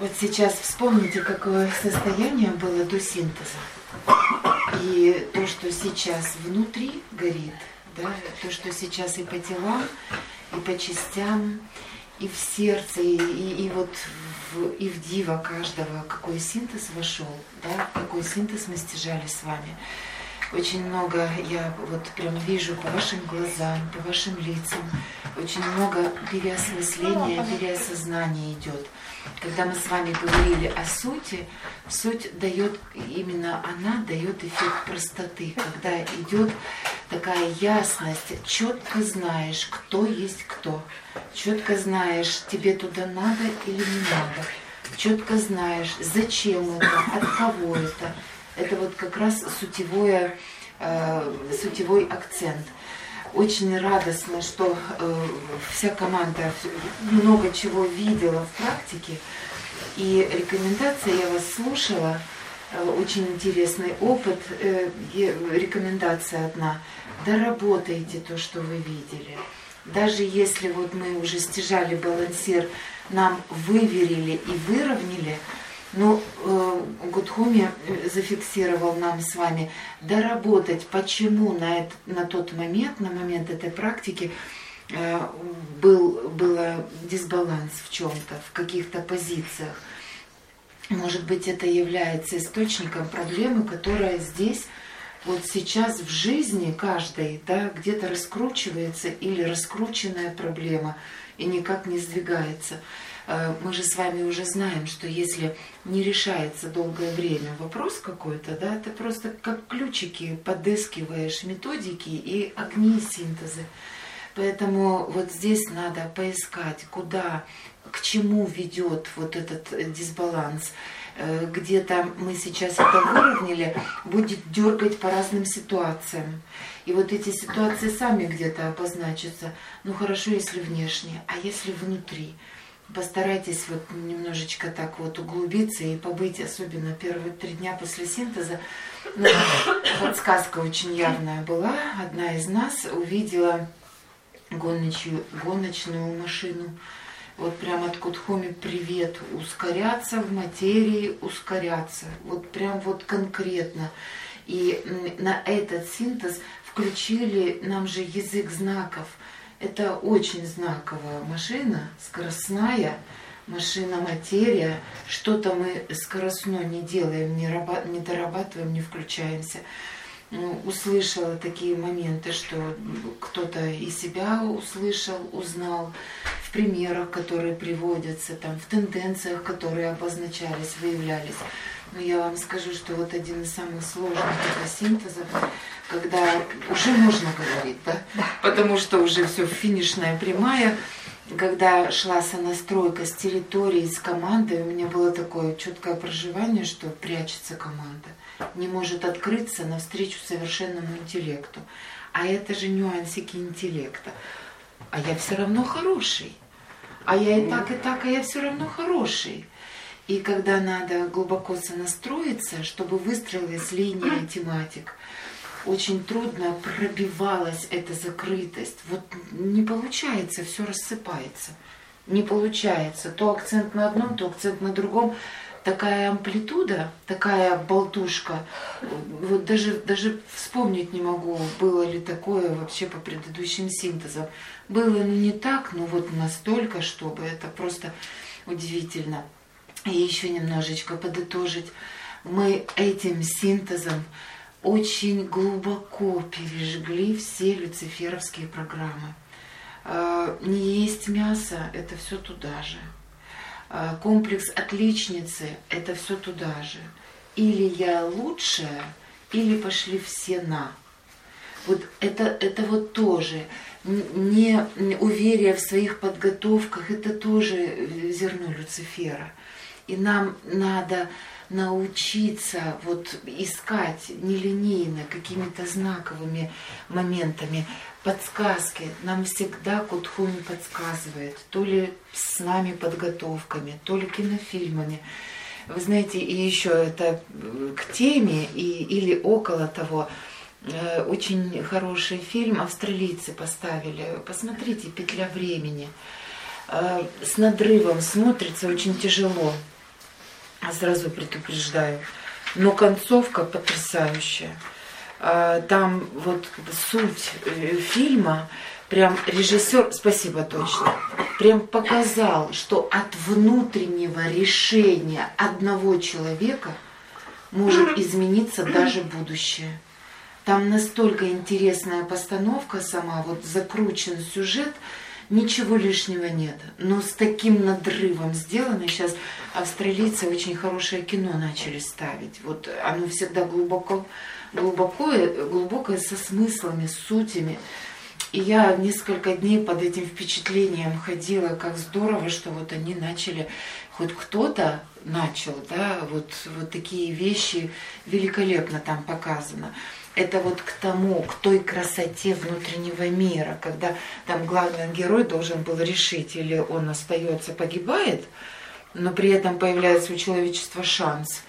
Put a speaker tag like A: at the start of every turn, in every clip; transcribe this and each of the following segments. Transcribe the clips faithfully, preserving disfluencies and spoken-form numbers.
A: Вот сейчас вспомните, какое состояние было до синтеза. И то, что сейчас внутри горит, да, то, что сейчас и по телам, и по частям, и в сердце, и, и, и вот в, и в диво каждого, какой синтез вошел, да, какой синтез мы стяжали с вами. Очень много, я вот прям вижу по вашим глазам, по вашим лицам, очень много переосмысления, переосознания идет. Когда мы с вами говорили о сути, суть дает, именно она дает эффект простоты, когда идет такая ясность, четко знаешь, кто есть кто, четко знаешь, тебе туда надо или не надо, четко знаешь, зачем это, от кого это. Это вот как раз сутевое, э, сутевой акцент. Очень радостно, что э, вся команда много чего видела в практике. И рекомендация, я вас слушала, э, очень интересный опыт. Э, рекомендация одна. Доработайте то, что вы видели. Даже если вот мы уже стяжали балансир, нам выверили и выровняли, но э, Гудхоми зафиксировал нам с вами доработать, почему на, это, на тот момент, на момент этой практики э, был был дисбаланс в чем-то, в каких-то позициях. Может быть, это является источником проблемы, которая здесь, вот сейчас в жизни каждой, да, где-то раскручивается или раскрученная проблема и никак не сдвигается. Мы же с вами уже знаем, что если не решается долгое время вопрос какой-то, да, ты просто как ключики подыскиваешь методики и огни синтеза. Поэтому вот здесь надо поискать, куда, к чему ведет вот этот дисбаланс. Где-то мы сейчас это выровняли, будет дергать по разным ситуациям. И вот эти ситуации сами где-то обозначатся. Ну хорошо, если внешне, а если внутри? Постарайтесь вот немножечко так вот углубиться и побыть, особенно первые три дня после синтеза. Ну, подсказка очень явная была. Одна из нас увидела гоночную, гоночную машину. Вот прям от Гудхоми привет. Ускоряться в материи, ускоряться. Вот прям вот конкретно. И на этот синтез включили нам же язык знаков. Это очень знаковая машина, скоростная машина, материя. Что-то мы скоростно не делаем, не, раба- не дорабатываем, не включаемся. Ну, услышала такие моменты, что кто-то и себя услышал, узнал в примерах, которые приводятся, там, в тенденциях, которые обозначались, выявлялись. Но я вам скажу, что вот один из самых сложных это синтезов, когда уже можно говорить, да? Да. Потому что уже все финишная прямая, когда шла сонастройка с территорией, с командой, у меня было такое четкое проживание, что прячется команда, не может открыться навстречу совершенному интеллекту. А это же нюансики интеллекта. А я все равно хороший. А я и так, и так, а я все равно хороший. И когда надо глубоко сонастроиться, чтобы выстроилась линия тематик, очень трудно пробивалась эта закрытость. Вот не получается, все рассыпается. Не получается. То акцент на одном, то акцент на другом. Такая амплитуда, такая болтушка. Вот даже, даже вспомнить не могу, было ли такое вообще по предыдущим синтезам. Было, ну не так, но вот настолько, чтобы это просто удивительно. И еще немножечко подытожить. Мы этим синтезом очень глубоко пережгли все люциферовские программы. Не есть мясо – это все туда же. Комплекс отличницы – это все туда же. Или я лучшая, или пошли все на. Вот это, это вот тоже. Неуверие в своих подготовках – это тоже зерно Люцифера. И нам надо научиться вот искать нелинейно, какими-то знаковыми моментами, подсказки. Нам всегда Гудхоми подсказывает, то ли с нами подготовками, то ли кинофильмами. Вы знаете, и еще это к теме и, или около того. Очень хороший фильм австралийцы поставили. Посмотрите, «Петля времени». С надрывом смотрится, очень тяжело. сразу предупреждаю. Но концовка потрясающая. Там вот суть фильма, прям режиссер, спасибо точно, прям показал, что от внутреннего решения одного человека может измениться даже будущее. Там настолько интересная постановка сама, вот закручен сюжет, ничего лишнего нет. Но с таким надрывом сделано. Сейчас австралийцы очень хорошее кино начали ставить. Вот оно всегда глубоко, глубокое, глубокое со смыслами, с сутями. И я несколько дней под этим впечатлением ходила, как здорово, что вот они начали, хоть кто-то начал, да, вот, вот такие вещи великолепно там показано. Это вот к тому, к той красоте внутреннего мира, когда там главный герой должен был решить, или он остается, погибает, но при этом появляется у человечества шанс,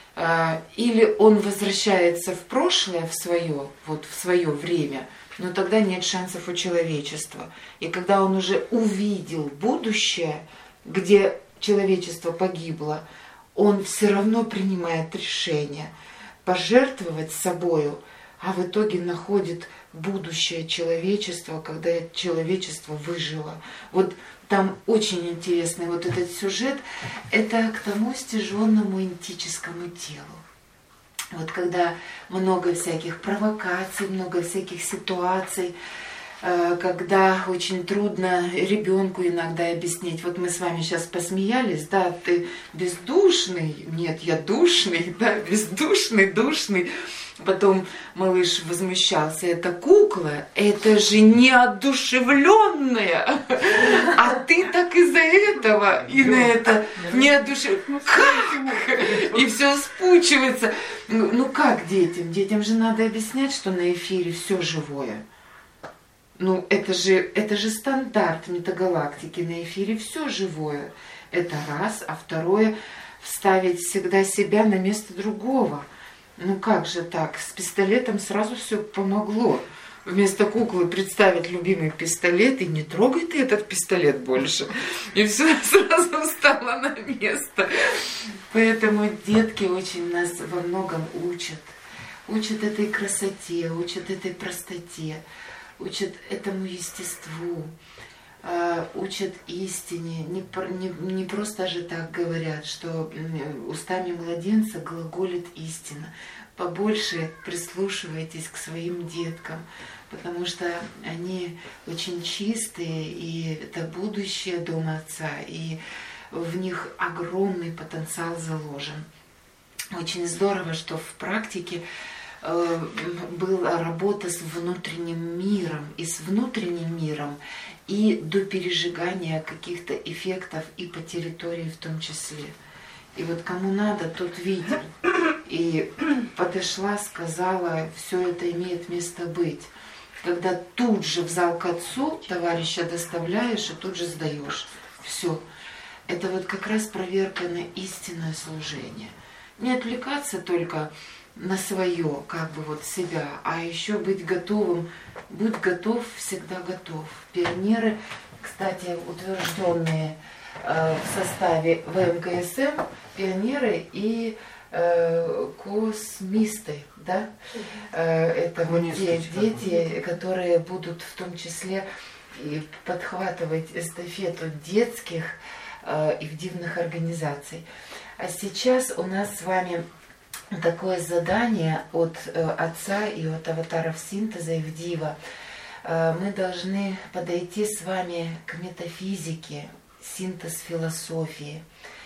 A: или он возвращается в прошлое, в свое, вот в свое время, но тогда нет шансов у человечества. И когда он уже увидел будущее, где человечество погибло, он все равно принимает решение пожертвовать собою, а в итоге находит будущее человечества, когда человечество выжило. Вот там очень интересный вот этот сюжет. Это к тому стяженному энтическому телу. Вот когда много всяких провокаций, много всяких ситуаций, когда очень трудно ребенку иногда объяснить. Вот мы с вами сейчас посмеялись, да, ты бездушный, нет, я душный, да, бездушный, душный. Потом малыш возмущался, это кукла, это же неодушевленная, а ты так из-за этого и на это неодушевленная. Как? И все спучивается. Ну, ну как детям? Детям же надо объяснять, что на эфире все живое. Ну, это же, это же стандарт метагалактики, на эфире все живое. Это раз, а второе, вставить всегда себя на место другого. Ну как же так? С пистолетом сразу все помогло. Вместо куклы представить любимый пистолет, и не трогай ты этот пистолет больше. И все сразу встало на место. Поэтому детки очень нас во многом учат. Учат этой красоте, учат этой простоте, учат этому естеству, учат истине. Не, не, не просто же так говорят, что устами младенца глаголит истина. Побольше прислушивайтесь к своим деткам, потому что они очень чистые, и это будущее Дома Отца, и в них огромный потенциал заложен. Очень здорово, что в практике была работа с внутренним миром, и с внутренним миром, и до пережигания каких-то эффектов и по территории в том числе. И вот кому надо, тот видел. И подошла, сказала, все это имеет место быть. Когда тут же в зал к отцу товарища доставляешь и тут же сдаешь. Все. Это вот как раз проверка на истинное служение. Не отвлекаться только на свое, как бы вот себя, а еще быть готовым. Будь готов, всегда готов. Пионеры, кстати, утвержденные э, в составе вэ эм ка эс эм, пионеры и э, космисты, да? Э, это вот те дети, которые будут в том числе и подхватывать эстафету детских э, и в дивных организаций. А сейчас у нас с вами такое задание от э, Отца и от аватаров синтеза и Вдива. Э, мы должны подойти с вами к метафизике, синтез философии,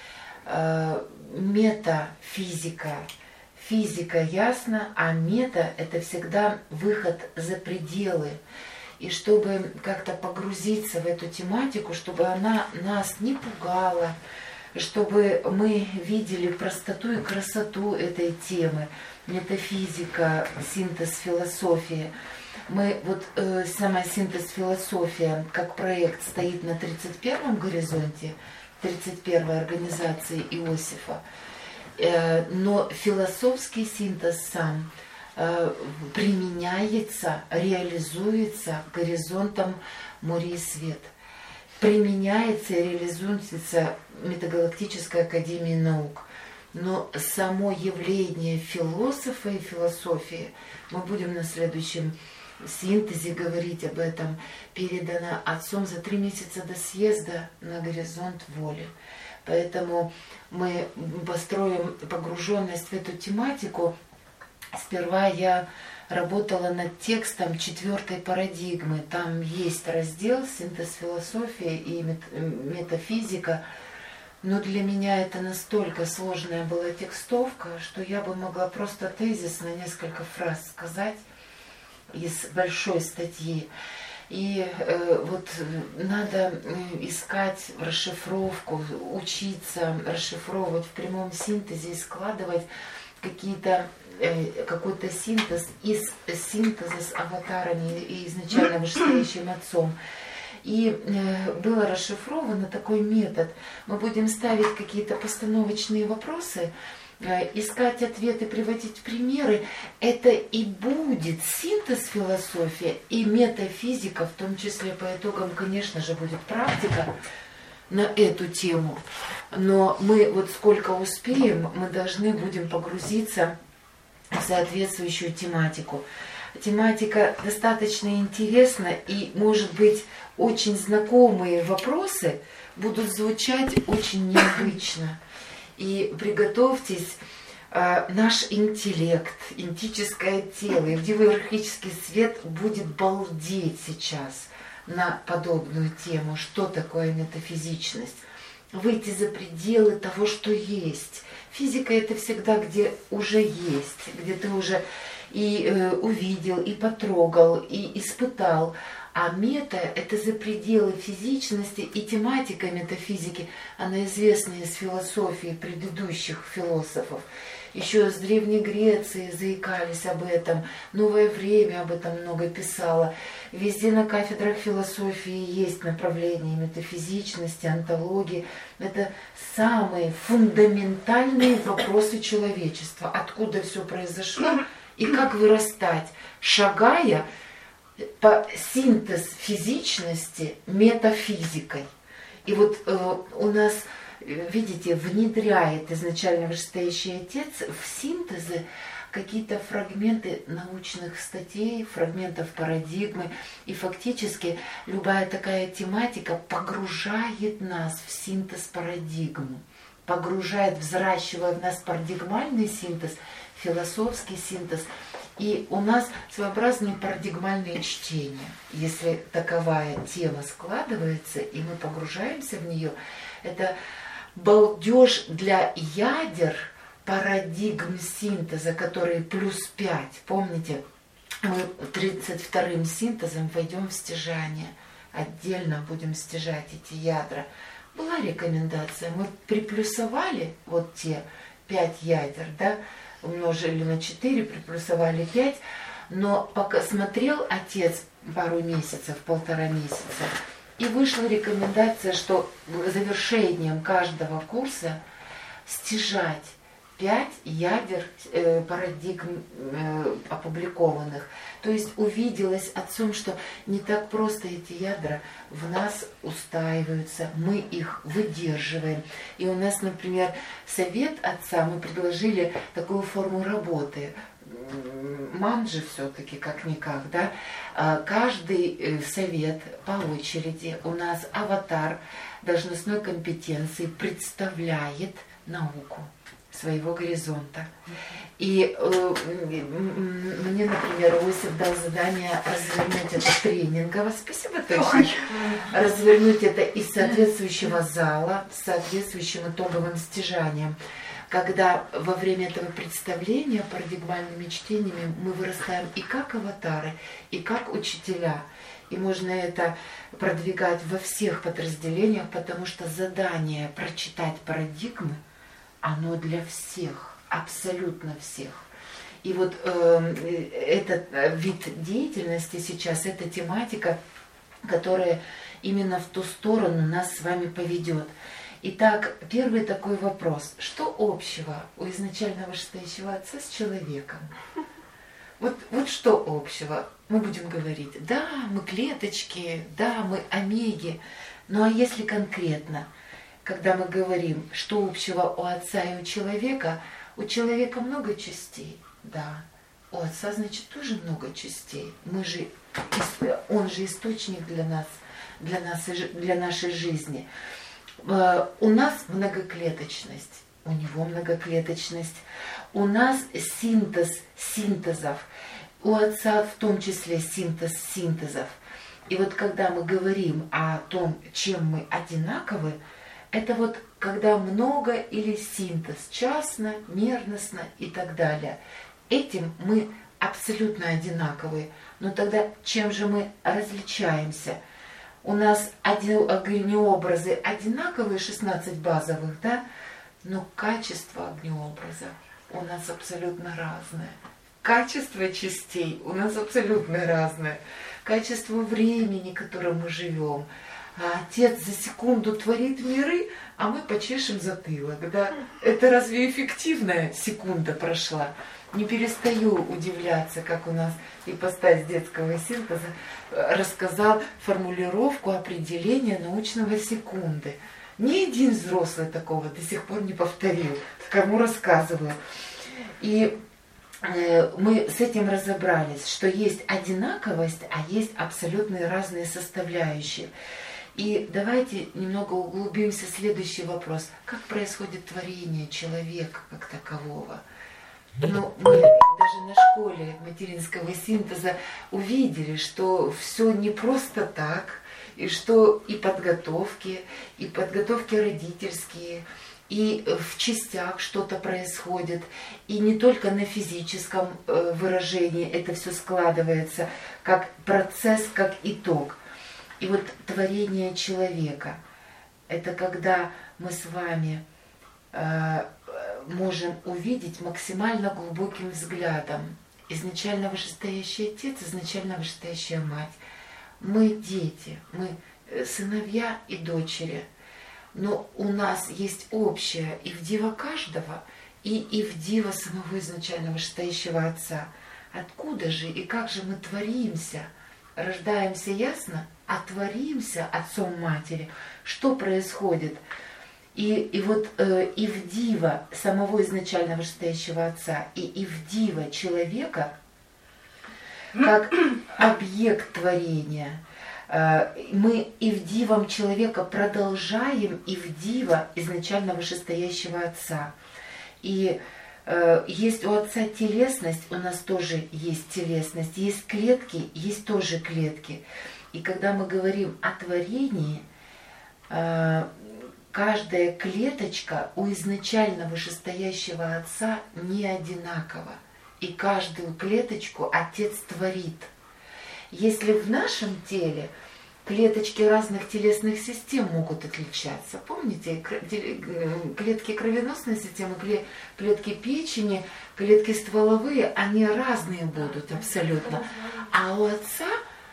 A: э, метафизика. Физика ясно, а мета – это всегда выход за пределы. И чтобы как-то погрузиться в эту тематику, чтобы она нас не пугала, чтобы мы видели простоту и красоту этой темы, метафизика, синтез, философия. Мы, вот э, сама синтез, философия, как проект, стоит на тридцать первом горизонте, тридцать первой организации Иосифа, э, но философский синтез сам э, применяется, реализуется горизонтом Море и Свет. Применяется и реализуется Метагалактической академией наук. Но само явление философа и философии, мы будем на следующем синтезе говорить об этом, передано отцом за три месяца до съезда на горизонт воли. Поэтому мы построим погруженность в эту тематику. Сперва я работала над текстом четвертой парадигмы. Там есть раздел «Синтез философии и метафизика». Но для меня это настолько сложная была текстовка, что я бы могла просто тезисно несколько фраз сказать из большой статьи. И э, вот надо искать расшифровку, учиться расшифровывать в прямом синтезе и складывать какие-то, э, какой-то синтез из синтеза с аватарами и изначально вышестоящим отцом. И э, было расшифровано такой метод. Мы будем ставить какие-то постановочные вопросы, э, искать ответы, приводить примеры. Это и будет синтез философии и метафизика, в том числе по итогам, конечно же, будет практика на эту тему. Но мы вот сколько успеем, мы должны будем погрузиться в соответствующую тематику. Тематика достаточно интересна, и, может быть, очень знакомые вопросы будут звучать очень необычно. И приготовьтесь, наш интеллект, интическое тело, и иерархический свет будет балдеть сейчас на подобную тему, что такое метафизичность. Выйти за пределы того, что есть. Физика — это всегда где уже есть, где ты уже и э, увидел, и потрогал, и испытал. А мета — это за пределы физичности, и тематика метафизики, она известна из философии предыдущих философов. Еще с Древней Греции заикались об этом, Новое время об этом много писало. Везде на кафедрах философии есть направления метафизичности, онтологии. Это самые фундаментальные вопросы человечества. Откуда все произошло и как вырастать, шагая по синтез физичности метафизикой. И вот э, у нас, видите, внедряет изначально вышестоящий отец в синтезы какие-то фрагменты научных статей, фрагментов парадигмы. И фактически любая такая тематика погружает нас в синтез парадигмы, погружает, взращивая в нас парадигмальный синтез, философский синтез. И у нас своеобразные парадигмальные чтения. Если таковая тема складывается, и мы погружаемся в нее, это балдеж для ядер парадигм синтеза, которые плюс пять. Помните, мы тридцать вторым синтезом войдем в стяжание. Отдельно будем стяжать эти ядра. Была рекомендация. Мы приплюсовали вот те пять ядер, да, умножили на четыре, приплюсовали пять. Но пока смотрел отец пару месяцев, полтора месяца, и вышла рекомендация, что завершением каждого курса стяжать пять ядер э, парадигм э, опубликованных. То есть увиделось отцом, что не так просто эти ядра в нас устаиваются, мы их выдерживаем. И у нас, например, совет отца, мы предложили такую форму работы. Манджи все-таки как-никак, да, каждый совет по очереди, у нас аватар должностной компетенции представляет науку своего горизонта. И э, мне, например, Иосиф дал задание развернуть это тренингово, спасибо, точно, развернуть это из соответствующего зала с соответствующим итоговым стяжанием. Когда во время этого представления парадигмальными чтениями мы вырастаем и как аватары, и как учителя. И можно это продвигать во всех подразделениях, потому что задание прочитать парадигмы, оно для всех, абсолютно всех. И вот э, этот вид деятельности сейчас, эта тематика, которая именно в ту сторону нас с вами поведет. Итак, первый такой вопрос. Что общего у изначально вышестоящего отца с человеком? Вот, вот что общего? Мы будем говорить, да, мы клеточки, да, мы омеги. Ну а если конкретно? когда мы говорим, что общего у Отца и у человека, у человека много частей, да. У Отца, значит, тоже много частей. Мы же, Он же источник для нас, для нас, для нашей жизни. У нас многоклеточность, у Него многоклеточность. У нас синтез синтезов. У Отца в том числе синтез синтезов. И вот когда мы говорим о том, чем мы одинаковы, это вот когда много или синтез, частно, мерностно и так далее. Этим мы абсолютно одинаковые. Но тогда чем же мы различаемся? У нас огнеобразы одинаковые, шестнадцать базовых, да? Но качество огнеобраза у нас абсолютно разное. Качество частей у нас абсолютно разное. Качество времени, которым мы живем. А Отец за секунду творит миры, а мы почешем затылок. Да? Это разве эффективная секунда прошла? Не перестаю удивляться, как у нас ипостась детского синтеза рассказал формулировку определения научного секунды. Ни один взрослый такого до сих пор не повторил, кому рассказываю. И э, мы с этим разобрались, что есть одинаковость, а есть абсолютно разные составляющие. И давайте немного углубимся в следующий вопрос. Как происходит творение человека как такового? Ну, мы даже на школе материнского синтеза увидели, что все не просто так, и что и подготовки, и подготовки родительские, и в частях что-то происходит, и не только на физическом выражении это все складывается, как процесс, как итог. И вот творение человека – это когда мы с вами э, можем увидеть максимально глубоким взглядом изначально вышестоящий Отец, изначально вышестоящая Мать. Мы дети, мы сыновья и дочери, но у нас есть общее и в диво каждого, и, и в диво самого изначально вышестоящего Отца. Откуда же и как же мы творимся? Рождаемся, ясно, а творимся отцом матери. Что происходит? И, и вот э, и в диво самого изначально вышестоящего Отца, и, и в диво человека, как объект творения, э, мы и в дивом человека продолжаем и в диво изначально вышестоящего Отца. И э, есть у Отца телесность, у нас тоже есть телесность, есть клетки, есть тоже клетки. И когда мы говорим о творении, э, каждая клеточка у изначально вышестоящего Отца не одинакова. И каждую клеточку Отец творит. Если в нашем теле клеточки разных телесных систем могут отличаться, помните, клетки кровеносной системы, клетки печени, клетки стволовые, они разные будут абсолютно. А у Отца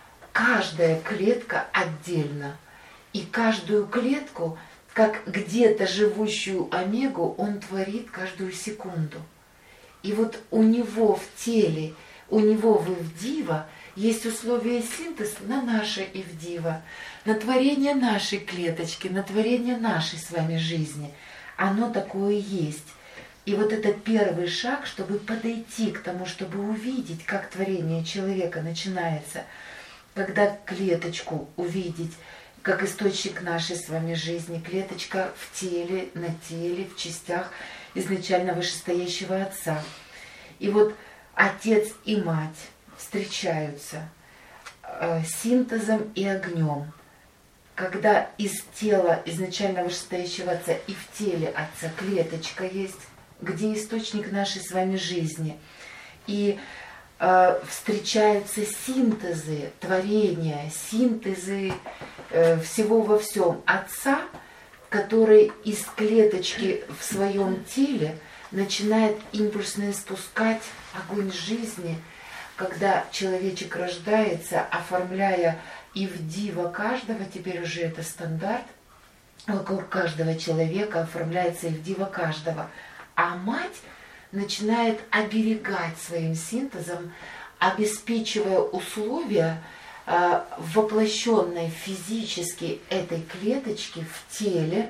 A: каждая клетка отдельно. И каждую клетку, как где-то живущую омегу, он творит каждую секунду. И вот у него в теле, у него в Ивдива есть условия синтез на наше Ивдива, на творение нашей клеточки, на творение нашей с вами жизни. Оно такое есть. И вот это первый шаг, чтобы подойти к тому, чтобы увидеть, как творение человека начинается, когда клеточку увидеть, как источник нашей с вами жизни, клеточка в теле, на теле, в частях изначально вышестоящего Отца. И вот Отец и Мать встречаются э, синтезом и огнем, когда из тела изначально вышестоящего Отца и в теле Отца клеточка есть, где источник нашей с вами жизни. И э, встречаются синтезы творения, синтезы э, всего во всем Отца, который из клеточки в своем теле начинает импульсно испускать огонь жизни, когда человечек рождается, оформляя Ивдива каждого, теперь уже это стандарт, вокруг каждого человека оформляется Ивдива каждого. А мать начинает оберегать своим синтезом, обеспечивая условия э, воплощенной физически этой клеточки в теле,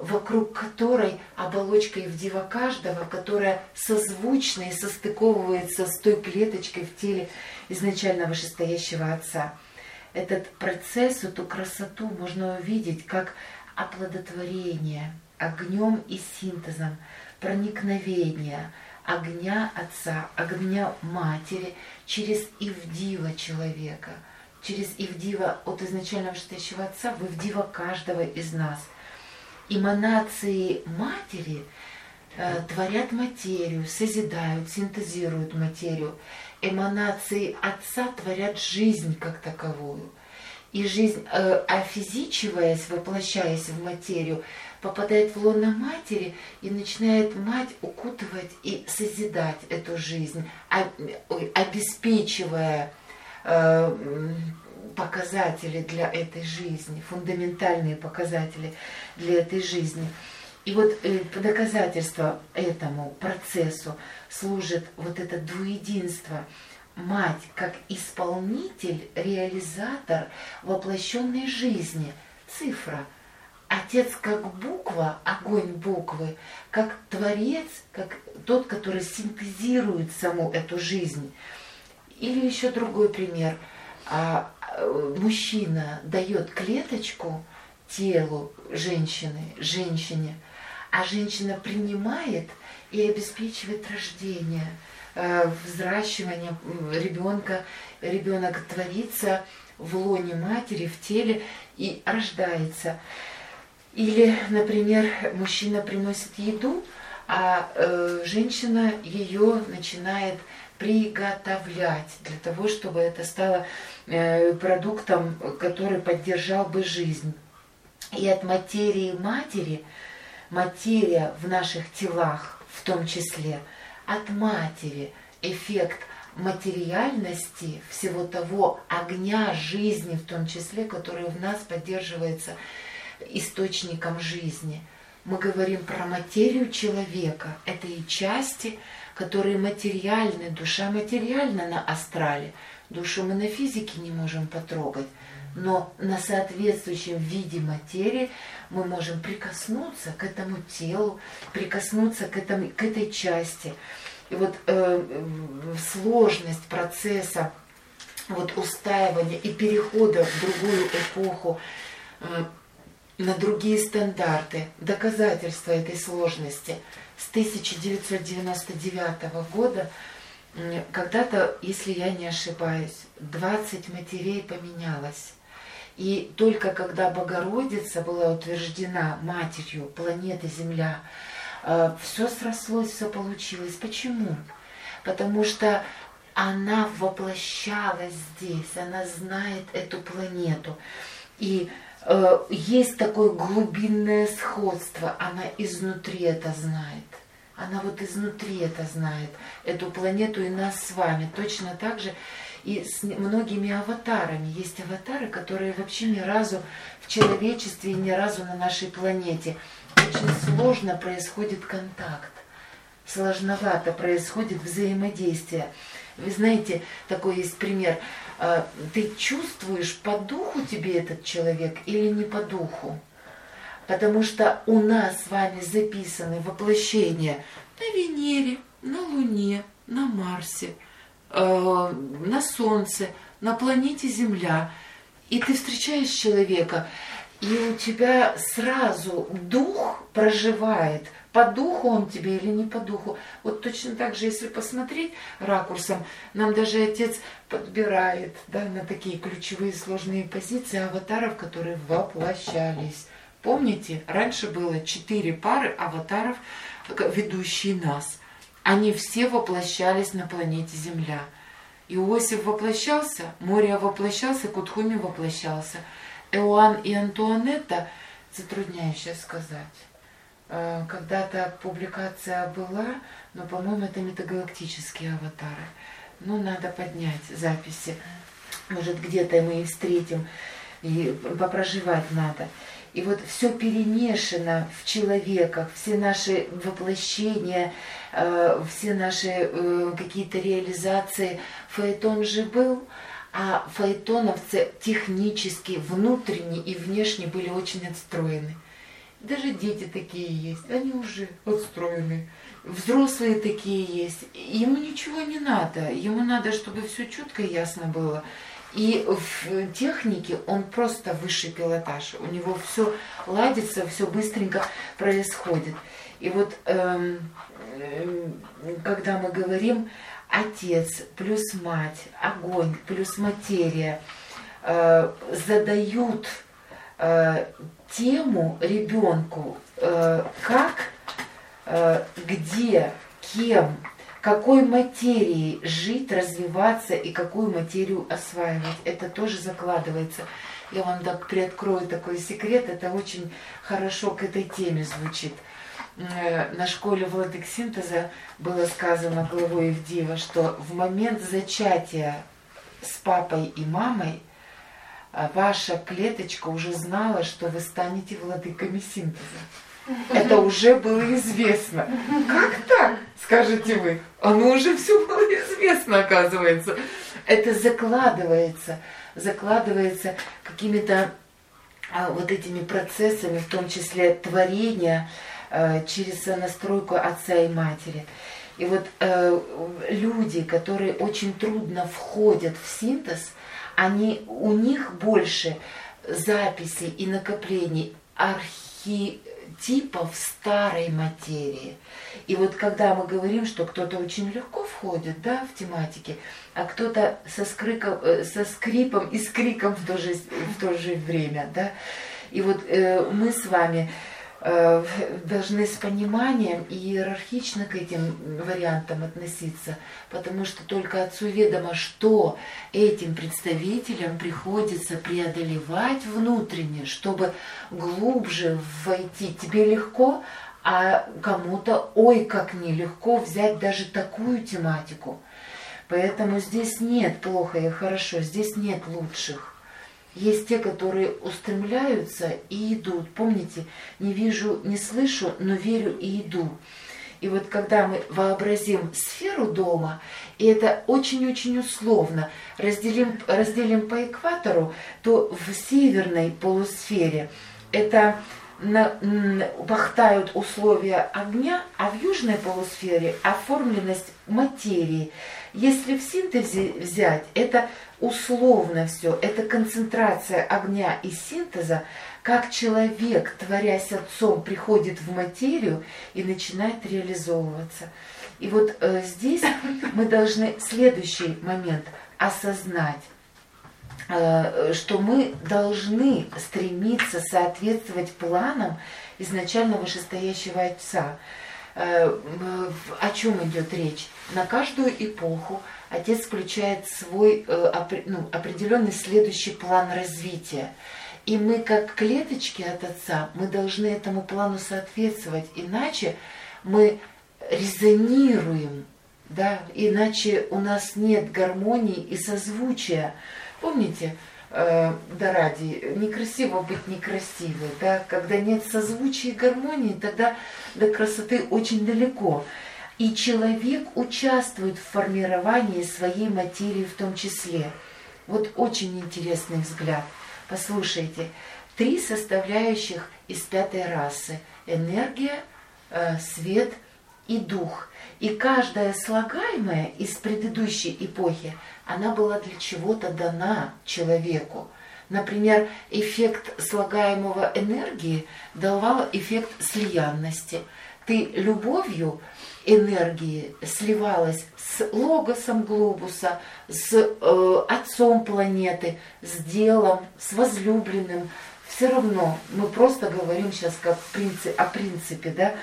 A: вокруг которой оболочка Ивдива каждого, которая созвучна и состыковывается с той клеточкой в теле изначально вышестоящего Отца. Этот процесс, эту красоту можно увидеть как оплодотворение огнем и синтезом, проникновение огня Отца, огня Матери через Ивдива человека, через Ивдива от изначально вышестоящего Отца в Ивдива каждого из нас. Эманации Матери э, творят материю, созидают, синтезируют материю. Эманации Отца творят жизнь как таковую. И жизнь, э, офизичиваясь, воплощаясь в материю, попадает в лоно Матери и начинает Мать укутывать и созидать эту жизнь, обеспечивая э, показатели для этой жизни, фундаментальные показатели для этой жизни. И вот э, по доказательству этому процессу служит вот это двуединство. Мать как исполнитель, реализатор воплощенной жизни, цифра. Отец как буква, огонь буквы, как творец, как тот, который синтезирует саму эту жизнь. Или еще другой пример. Мужчина дает клеточку телу женщины, женщине, а женщина принимает и обеспечивает рождение, взращивание ребенка. Ребенок творится в лоне матери, в теле и рождается. Или, например, мужчина приносит еду, а э, женщина ее начинает приготовлять для того, чтобы это стало э, продуктом, который поддержал бы жизнь. И от материи матери, материя в наших телах в том числе, от матери эффект материальности всего того огня жизни в том числе, который в нас поддерживается источником жизни. Мы говорим про материю человека. Это и части, которые материальны. Душа материальна на астрале. Душу мы на физике не можем потрогать. Но на соответствующем виде материи мы можем прикоснуться к этому телу, прикоснуться к, этому, к этой части. И вот э, сложность процесса вот, устаивания и перехода в другую эпоху, э, на другие стандарты, доказательства этой сложности. С тысяча девятьсот девяносто девятого года, когда-то, если я не ошибаюсь, двадцать матерей поменялось. И только когда Богородица была утверждена матерью планеты Земля, все срослось, все получилось. Почему? Потому что она воплощалась здесь, она знает эту планету. И э, есть такое глубинное сходство, она изнутри это знает. Она вот изнутри это знает, эту планету и нас с вами. Точно так же и с многими аватарами. Есть аватары, которые вообще ни разу в человечестве и ни разу на нашей планете. Очень сложно происходит контакт, сложновато происходит взаимодействие. Вы знаете, такой есть пример. Ты чувствуешь, по духу тебе этот человек или не по духу? Потому что у нас с вами записаны воплощения на Венере, на Луне, на Марсе, э, на Солнце, на планете Земля. И ты встречаешь человека, и у тебя сразу дух проживает. По духу он тебе или не по духу. Вот точно так же, если посмотреть ракурсом, нам даже Отец подбирает, да, на такие ключевые сложные позиции аватаров, которые воплощались. Помните, раньше было четыре пары аватаров, ведущие нас. Они все воплощались на планете Земля. Иосиф воплощался, Мория воплощался, Кутхуми воплощался. Иоанн и Антуанетта, затрудняюсь сейчас сказать. Когда-то публикация была, но, по-моему, это метагалактические аватары. Ну, надо поднять записи. Может, где-то мы их встретим, и попроживать надо. И вот все перемешано в человеках, все наши воплощения, все наши какие-то реализации. Фаэтон же был, а фаэтоновцы технически, внутренне и внешне были очень отстроены. Даже дети такие есть, они уже отстроены. Взрослые такие есть. Ему ничего не надо. Ему надо, чтобы все четко и ясно было. И в технике он просто высший пилотаж. У него все ладится, все быстренько происходит. И вот эм, эм, когда мы говорим отец плюс мать, огонь плюс материя, э, задают э, тему ребенку, э, как, э, где, кем, какой материей жить, развиваться и какую материю осваивать. Это тоже закладывается. Я вам так приоткрою такой секрет, это очень хорошо к этой теме звучит. На школе владык синтеза было сказано главой Евдива, что в момент зачатия с папой и мамой ваша клеточка уже знала, что вы станете владыками синтеза. Это уже было известно. Как так, скажете вы? Оно уже все было известно, оказывается. Это закладывается, закладывается какими-то а, вот этими процессами, в том числе творения, а, через настройку отца и матери. И вот э, люди, которые очень трудно входят в синтез, они, у них больше записей и накоплений архетипов старой материи. И вот когда мы говорим, что кто-то очень легко входит, да, в тематике, а кто-то со, скриком, со скрипом и с криком в то же, в то же время, да, и вот э, мы с вами э, должны с пониманием и иерархично к этим вариантам относиться, потому что только отцу ведомо, что этим представителям приходится преодолевать внутренне, чтобы глубже войти. Тебе легко, а кому-то, ой, как нелегко взять даже такую тематику. Поэтому здесь нет плохо и хорошо, здесь нет лучших. Есть те, которые устремляются и идут. Помните, не вижу, не слышу, но верю и иду. И вот когда мы вообразим сферу дома, и это очень-очень условно, разделим, разделим по экватору, то в северной полусфере это на, пахтают условия огня, а в южной полусфере оформленность материи. Если в синтезе взять, это условно все, это концентрация огня и синтеза, как человек, творясь отцом, приходит в материю и начинает реализовываться. И вот э, здесь мы должны следующий момент осознать, э, что мы должны стремиться соответствовать планам изначально вышестоящего отца. Э, о чем идет речь? На каждую эпоху отец включает свой э, опр- ну, определенный следующий план развития. И мы, как клеточки от отца, мы должны этому плану соответствовать, иначе мы резонируем, да? Иначе у нас нет гармонии и созвучия. Помните, э, да ради, некрасиво быть некрасивой, да? Когда нет созвучия и гармонии, тогда до красоты очень далеко. И человек участвует в формировании своей материи в том числе. Вот очень интересный взгляд. Послушайте, три составляющих из пятой расы. Энергия, э, свет и дух. И каждая слагаемая из предыдущей эпохи, она была для чего-то дана человеку. Например, эффект слагаемого энергии давал эффект слиянности. Ты любовью энергии сливалась с логосом глобуса, с э, отцом планеты, с делом, с возлюбленным. Все равно мы просто говорим сейчас как принцип, о принципе, да,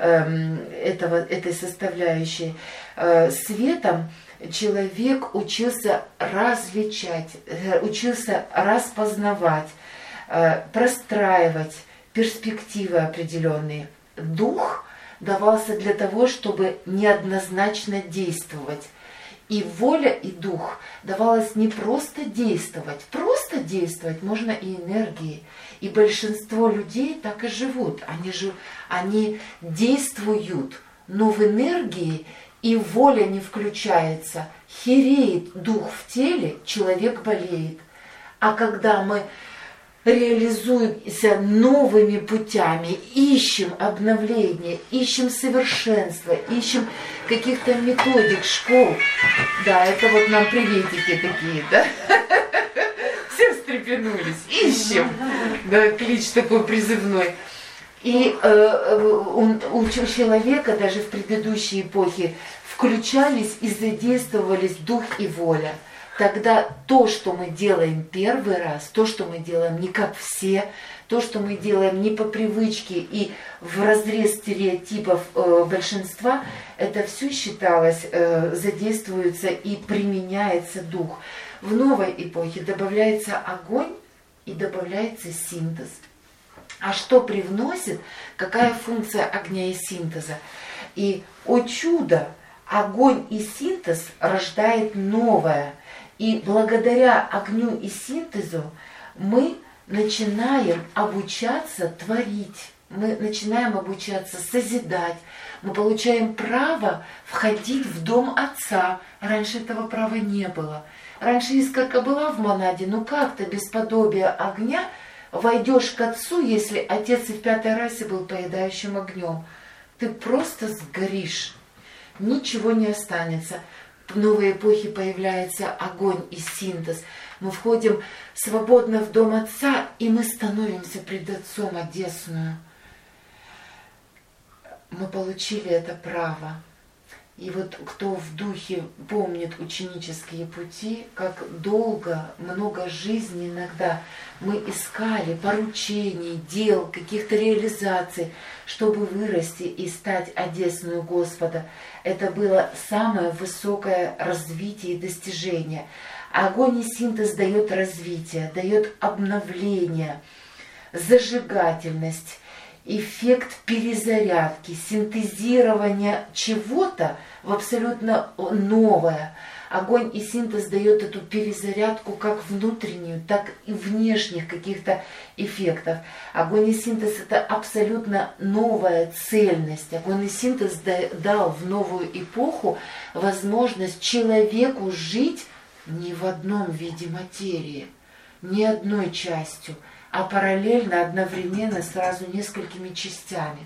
A: э, этого, этой составляющей. Э, светом человек учился различать, э, учился распознавать, э, простраивать перспективы определенные. Дух давался для того, чтобы неоднозначно действовать. И воля, и дух давалось не просто действовать. Просто действовать можно и энергией. И большинство людей так и живут. Они, жив... Они действуют, но в энергии и воля не включается. Хереет дух в теле, человек болеет. А когда мы реализуемся новыми путями, ищем обновления, ищем совершенства, ищем каких-то методик, школ. Да, это вот нам приветики такие, да? Все встрепенулись, ищем. Да, клич такой призывной. И э, у, у человека даже в предыдущей эпохе включались и задействовались дух и воля. Тогда то, что мы делаем первый раз, то, что мы делаем не как все, то, что мы делаем не по привычке и в разрез стереотипов э, большинства, это все считалось, э, задействуется и применяется дух. В новой эпохе добавляется огонь и добавляется синтез. А что привносит? Какая функция огня и синтеза? И, о чудо, огонь и синтез рождает новое. И благодаря огню и синтезу мы начинаем обучаться творить, мы начинаем обучаться созидать, мы получаем право входить в дом Отца. Раньше этого права не было. Раньше искорка была в монаде, но как-то без подобия огня войдешь к Отцу, если Отец и в пятой расе был поедающим огнем. Ты просто сгоришь, ничего не останется. В новой эпохе появляется огонь и синтез. Мы входим свободно в дом Отца, и мы становимся пред Отцом одесную. Мы получили это право. И вот кто в духе помнит ученические пути, как долго, много жизней иногда мы искали поручений, дел, каких-то реализаций, чтобы вырасти и стать одесную Господа. Это было самое высокое развитие и достижение. Огонь и синтез дает развитие, дает обновление, зажигательность, эффект перезарядки, синтезирование чего-то в абсолютно новое. Огонь и синтез дает эту перезарядку как внутреннюю, так и внешних каких-то эффектов. Огонь и синтез — это абсолютно новая цельность. Огонь и синтез дал в новую эпоху возможность человеку жить не в одном виде материи, не одной частью, а параллельно, одновременно, сразу несколькими частями.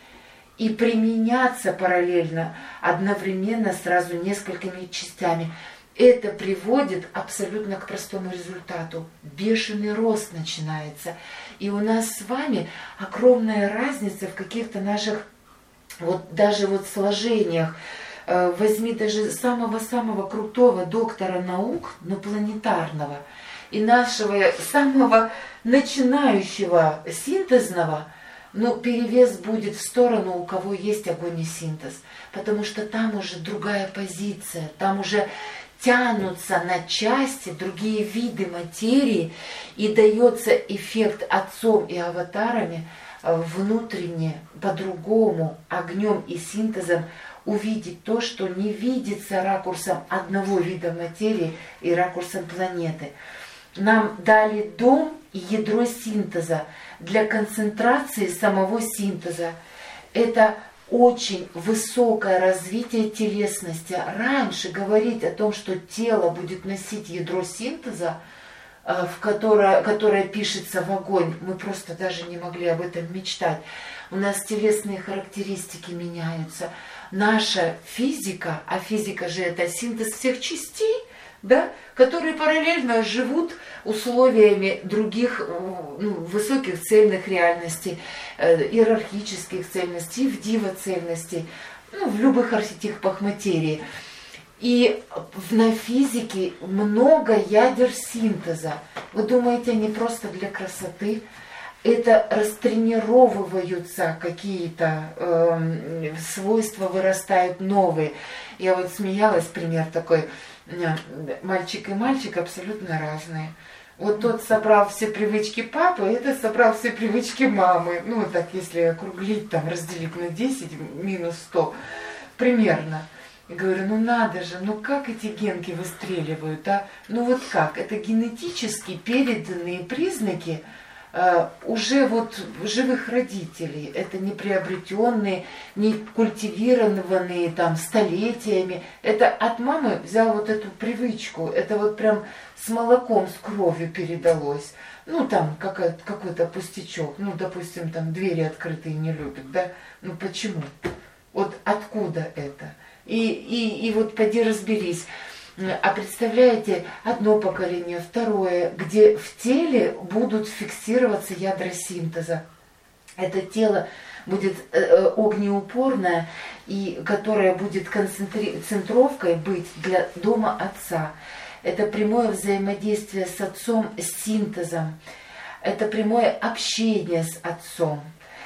A: И применяться параллельно, одновременно, сразу несколькими частями. Это приводит абсолютно к простому результату. Бешеный рост начинается. И у нас с вами огромная разница в каких-то наших, вот даже вот сложениях. Возьми даже самого-самого крутого доктора наук, но планетарного, и нашего самого начинающего синтезного, но перевес будет в сторону, у кого есть огонь и синтез. Потому что там уже другая позиция, там уже тянутся на части другие виды материи, и дается эффект отцом и аватарами внутренне, по-другому, огнем и синтезом увидеть то, что не видится ракурсом одного вида материи и ракурсом планеты. Нам дали дом и ядро синтеза для концентрации самого синтеза. Это очень высокое развитие телесности. Раньше говорить о том, что тело будет носить ядро синтеза, в которое, которое пишется в огонь, мы просто даже не могли об этом мечтать. У нас телесные характеристики меняются. Наша физика, а физика же это синтез всех частей, да, которые параллельно живут условиями других, ну, высоких цельных реальностей, э, иерархических цельностей, в дива-цельностей, ну, в любых архетипах материи. И на физике много ядер синтеза. Вы думаете, они просто для красоты? Это растренировываются какие-то э, свойства, вырастают новые. Я вот смеялась, пример такой. Мальчик и мальчик абсолютно разные. Вот тот собрал все привычки папы, этот собрал все привычки мамы. Ну, так если округлить, там, разделить на десять, минус сто, примерно. И говорю, ну надо же, ну как эти генки выстреливают, а? Ну вот как? Это генетически переданные признаки уже вот живых родителей, это не приобретенные, не культивированные там столетиями, это от мамы взял вот эту привычку, это вот прям с молоком, с кровью передалось. Ну там какой-то пустячок, ну допустим там двери открытые не любят, да, ну почему? Вот откуда это? И, и, и вот поди разберись. А представляете, одно поколение, второе, где в теле будут фиксироваться ядра синтеза. Это тело будет огнеупорное, и которое будет концентровкой быть для дома отца. Это прямое взаимодействие с отцом, с синтезом. Это прямое общение с отцом.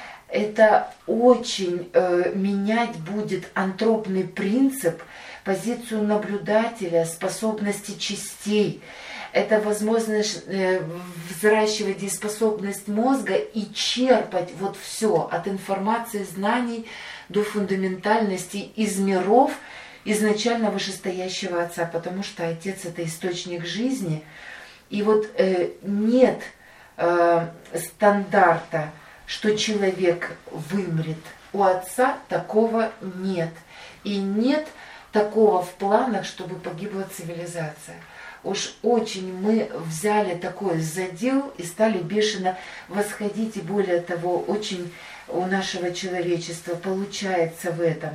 A: Это очень э, менять будет антропный принцип, позицию наблюдателя, способности частей. Это возможность э, взращивать дееспособность мозга и черпать вот все от информации, знаний до фундаментальности из миров изначально вышестоящего отца, потому что отец это источник жизни. И вот э, нет э, стандарта, что человек вымрет. У отца такого нет. И нет такого в планах, чтобы погибла цивилизация. Уж очень мы взяли такой задел и стали бешено восходить. И более того, очень у нашего человечества получается в этом.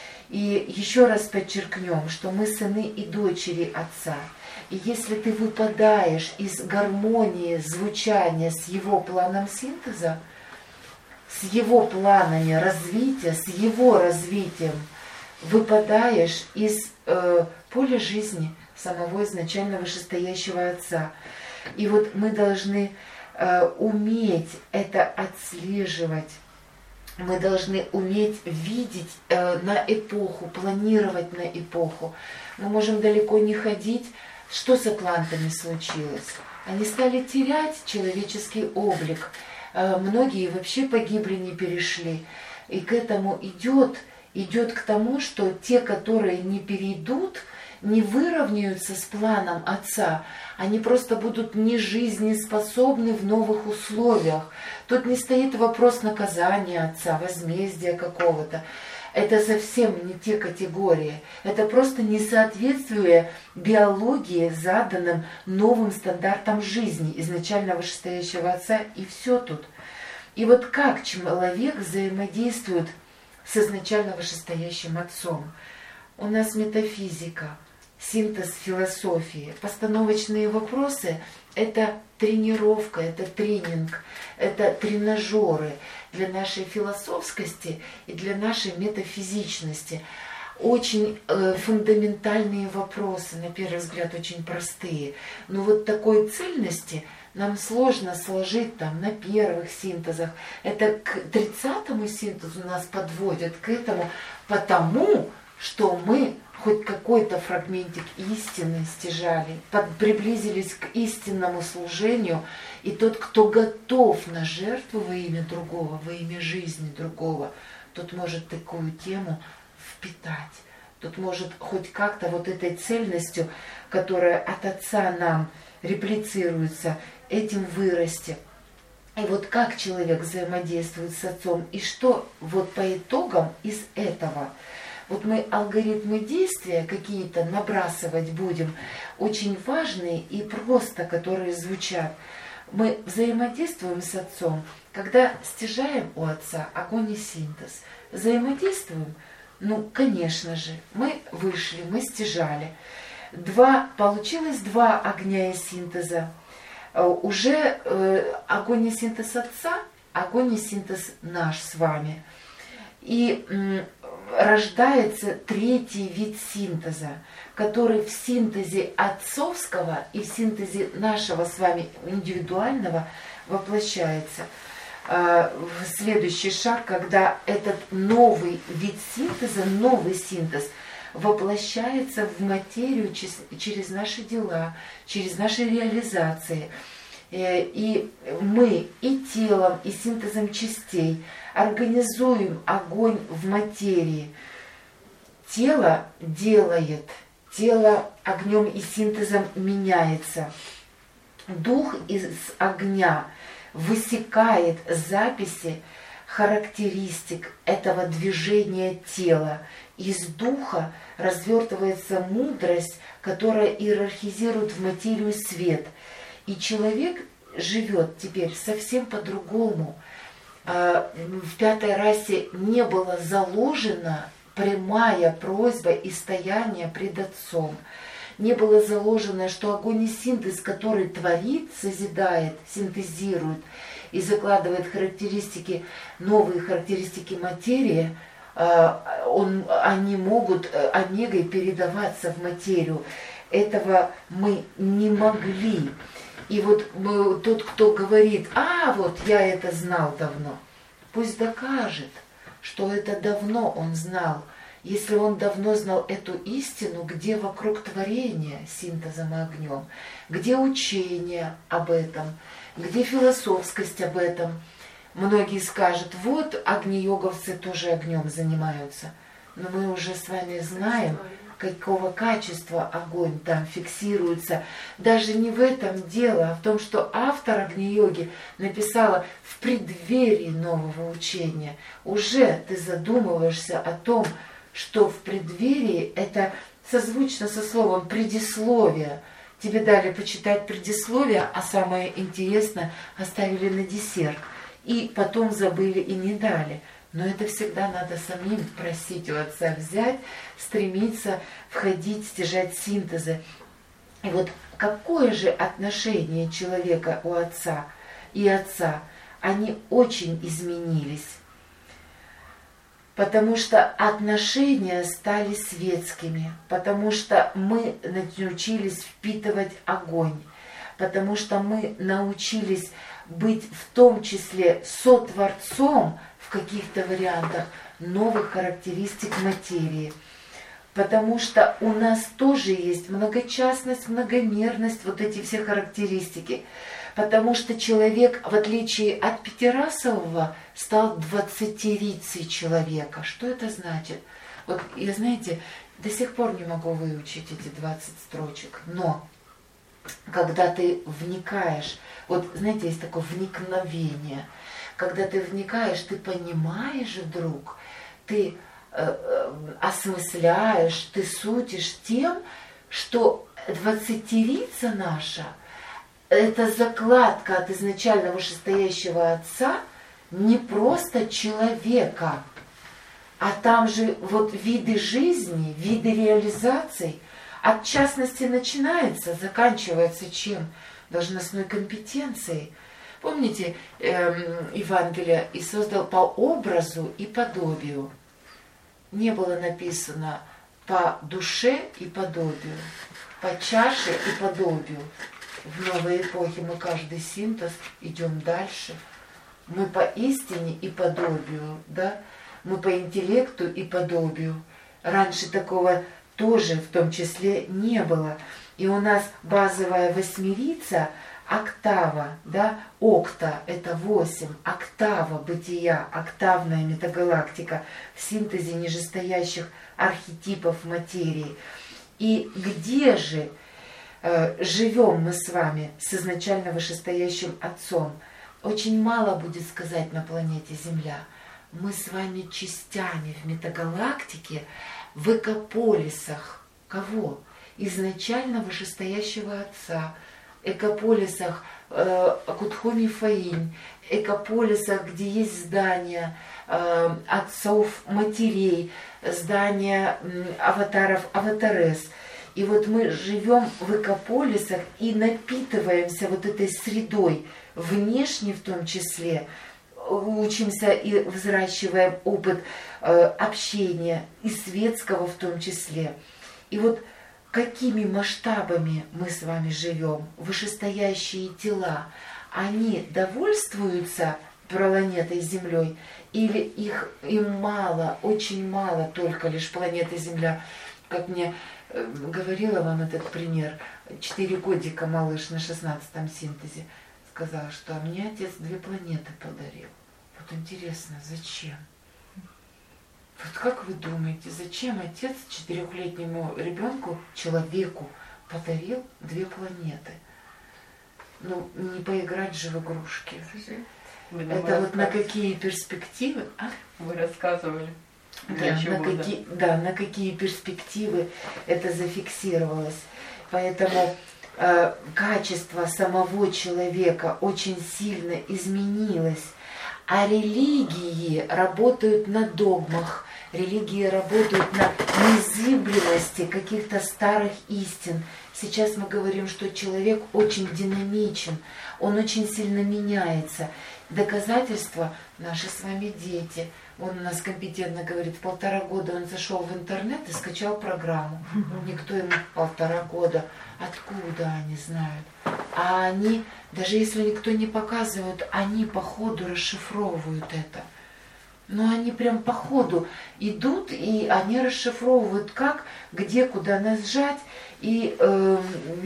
A: И еще раз подчеркнем, что мы сыны и дочери Отца. И если ты выпадаешь из гармонии звучания с его планом синтеза, с его планами развития, с его развитием, выпадаешь из э, поля жизни самого изначально вышестоящего Отца. И вот мы должны э, уметь это отслеживать. Мы должны уметь видеть э, на эпоху, планировать на эпоху. Мы можем далеко не ходить. Что с атлантами случилось? Они стали терять человеческий облик. Э, многие вообще погибли, не перешли. И к этому идет, идет к тому, что те, которые не перейдут, не выровняются с планом Отца, они просто будут не жизнеспособны в новых условиях. Тут не стоит вопрос наказания Отца, возмездия какого-то. Это совсем не те категории. Это просто несоответствие биологии заданным новым стандартам жизни изначально вышестоящего Отца, и все тут. И вот как человек взаимодействует с изначально вышестоящим Отцом? У нас метафизика, синтез философии, постановочные вопросы – это тренировка, это тренинг, это тренажеры для нашей философскости и для нашей метафизичности. Очень э, фундаментальные вопросы, на первый взгляд, очень простые. Но вот такой цельности нам сложно сложить там на первых синтезах. Это к тридцатому синтезу нас подводят к этому, потому что мы хоть какой-то фрагментик истины стяжали, под, приблизились к истинному служению, и тот, кто готов на жертву во имя другого, во имя жизни другого, тот может такую тему впитать, тот может хоть как-то вот этой цельностью, которая от Отца нам реплицируется, этим вырасти. И вот как человек взаимодействует с Отцом, и что вот по итогам из этого. Вот мы алгоритмы действия какие-то набрасывать будем, очень важные и просто, которые звучат. Мы взаимодействуем с Отцом, когда стяжаем у Отца огонь и синтез. Взаимодействуем? Ну, конечно же, мы вышли, мы стяжали. Два, получилось два огня и синтеза. Уже э, огонь и синтез Отца, огонь и синтез наш с вами. И м, рождается третий вид синтеза, который в синтезе отцовского и в синтезе нашего с вами индивидуального воплощается. Следующий шаг, когда этот новый вид синтеза, новый синтез воплощается в материю через наши дела, через наши реализации. И мы и телом, и синтезом частей организуем огонь в материи. Тело делает, тело огнем и синтезом меняется. Дух из огня высекает записи характеристик этого движения тела. Из духа развертывается мудрость, которая иерархизирует в материю свет. И человек живет теперь совсем по-другому. В пятой расе не было заложена прямая просьба и стояние пред Отцом. Не было заложено, что огонь и синтез, который творит, созидает, синтезирует и закладывает характеристики, новые характеристики материи, он, они могут омегой передаваться в материю. Этого мы не могли. И вот мы, тот, кто говорит, а вот я это знал давно, пусть докажет, что это давно он знал. Если он давно знал эту истину, где вокруг творения синтезом и огнем, где учение об этом, где философскость об этом. Многие скажут, вот агни-йоговцы тоже огнем занимаются. Но мы уже с вами знаем, какого качества огонь там фиксируется. Даже не в этом дело, а в том, что автор агни-йоги написала в преддверии нового учения. Уже ты задумываешься о том, что в преддверии это созвучно со словом предисловие. Тебе дали почитать предисловие, а самое интересное оставили на десерт. И потом забыли и не дали. Но это всегда надо самим просить у Отца взять, стремиться входить, стяжать синтезы. И вот какое же отношение человека у Отца и Отца? Они очень изменились. Потому что отношения стали светскими, потому что мы научились впитывать огонь, потому что мы научились быть в том числе сотворцом в каких-то вариантах новых характеристик материи. Потому что у нас тоже есть многочастность, многомерность, вот эти все характеристики. Потому что человек, в отличие от пятирасового, стал двадцатерицей человека. Что это значит? Вот я, знаете, до сих пор не могу выучить эти двадцать строчек. Но когда ты вникаешь, вот знаете, есть такое вникновение. Когда ты вникаешь, ты понимаешь вдруг, ты э, э, осмысляешь, ты сутишь тем, что двадцатерица наша, это закладка от изначально вышестоящего Отца не просто человека, а там же вот виды жизни, виды реализаций. От частности начинается, заканчивается чем? Должностной компетенцией. Помните эм, Евангелие? «И создал по образу и подобию». Не было написано по душе и подобию, по чаше и подобию. В новой эпохе мы каждый синтез идем дальше. Мы по истине и подобию, да? Мы по интеллекту и подобию. Раньше такого тоже в том числе не было. И у нас базовая восьмерица, октава, да, окта – это восемь, октава бытия, октавная метагалактика в синтезе нижестоящих архетипов материи. И где же э, живем мы с вами с изначально вышестоящим Отцом? Очень мало будет сказать на планете Земля. Мы с вами частями в метагалактике, в экополисах. Кого? Изначально вышестоящего Отца. Экополисах э, Кутхоми Фаинь, экополисах, где есть здания э, отцов, матерей, здания э, аватаров, аватарес. И вот мы живем в экополисах и напитываемся вот этой средой, внешне в том числе, учимся и взращиваем опыт э, общения, и светского в том числе. И вот какими масштабами мы с вами живем, вышестоящие тела, они довольствуются планетой Землей, или их им мало, очень мало только лишь планеты Земля? Как мне э, говорила вам этот пример, четыре годика малыш на шестнадцатом синтезе сказал, что а мне отец две планеты подарил. Вот интересно, зачем? Вот как вы думаете, зачем отец четырехлетнему ребенку, человеку, подарил две планеты? Ну, не поиграть же в игрушки.
B: Вы
A: Это вот на какие перспективы? А?
B: Вы рассказывали.
A: Да, на какие, да, на какие перспективы это зафиксировалось. Поэтому э, качество самого человека очень сильно изменилось. А религии работают на догмах, религии работают на незыблемости каких-то старых истин. Сейчас мы говорим, что человек очень динамичен, он очень сильно меняется. Доказательства наши с вами дети. Он у нас компетентно говорит, в полтора года он зашел в интернет и скачал программу. Никто ему полтора года. Откуда они знают? А они, даже если никто не показывает, они по ходу расшифровывают это. Но они прям по ходу идут, и они расшифровывают как, где, куда нажать, и э,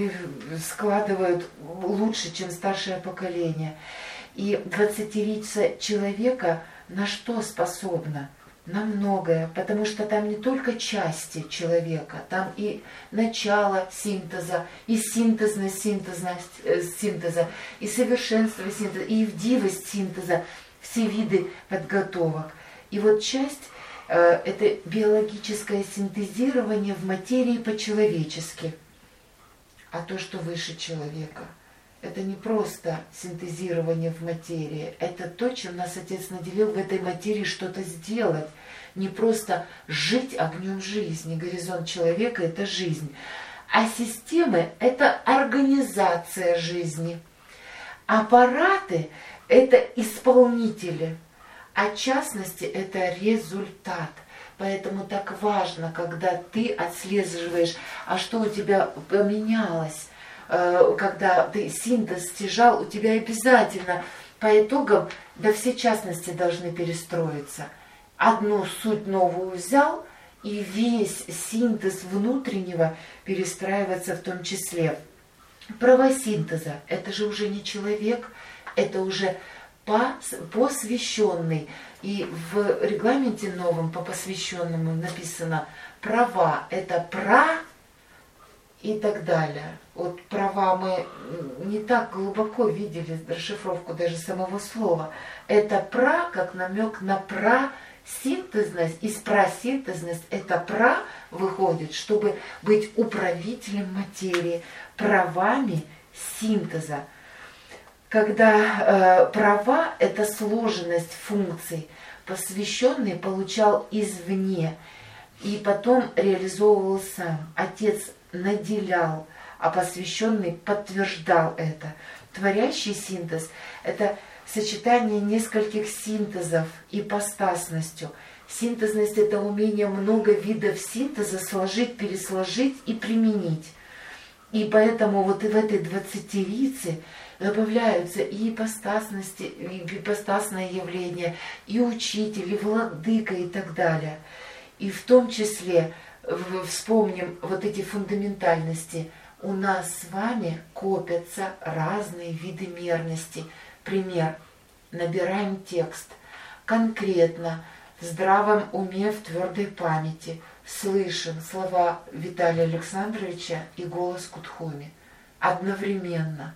A: складывают лучше, чем старшее поколение. И двадцатилетие человека на что способно? На многое, потому что там не только части человека, там и начало синтеза, и синтезность синтезность, э, синтеза, и совершенство синтеза, и вдивость синтеза, все виды подготовок. И вот часть э, – это биологическое синтезирование в материи по-человечески. А то, что выше человека – это не просто синтезирование в материи, это то, чем нас Отец наделил в этой материи что-то сделать. Не просто жить огнем жизни. Горизонт человека – это жизнь. А системы – это организация жизни. Аппараты – это исполнители, а частности – это результат. Поэтому так важно, когда ты отслеживаешь, а что у тебя поменялось. Когда ты синтез стяжал, у тебя обязательно по итогам, да все частности должны перестроиться. Одну суть новую взял, и весь синтез внутреннего перестраивается в том числе. Правосинтеза – это же уже не человек, это уже посвященный. И в регламенте новом по посвященному написано права – это про и так далее. Вот права мы не так глубоко видели расшифровку даже самого слова. Это про, как намек на просинтезность. Из просинтезность это про выходит, чтобы быть управителем материи, правами синтеза. Когда э, права это сложенность функций, посвященный получал извне и потом реализовывал сам. Отец наделял, а посвященный подтверждал это. Творящий синтез – это сочетание нескольких синтезов ипостасностью. Синтезность – это умение много видов синтеза сложить, пересложить и применить. И поэтому вот и в этой двадцатилице добавляются и ипостасности, и ипостасное явление, и учитель, и владыка, и так далее. И в том числе вспомним вот эти фундаментальности. У нас с вами копятся разные виды мерности. Пример. Набираем текст. Конкретно, в здравом уме, в твердой памяти. Слышим слова Виталия Александровича и голос Кутхуми. Одновременно.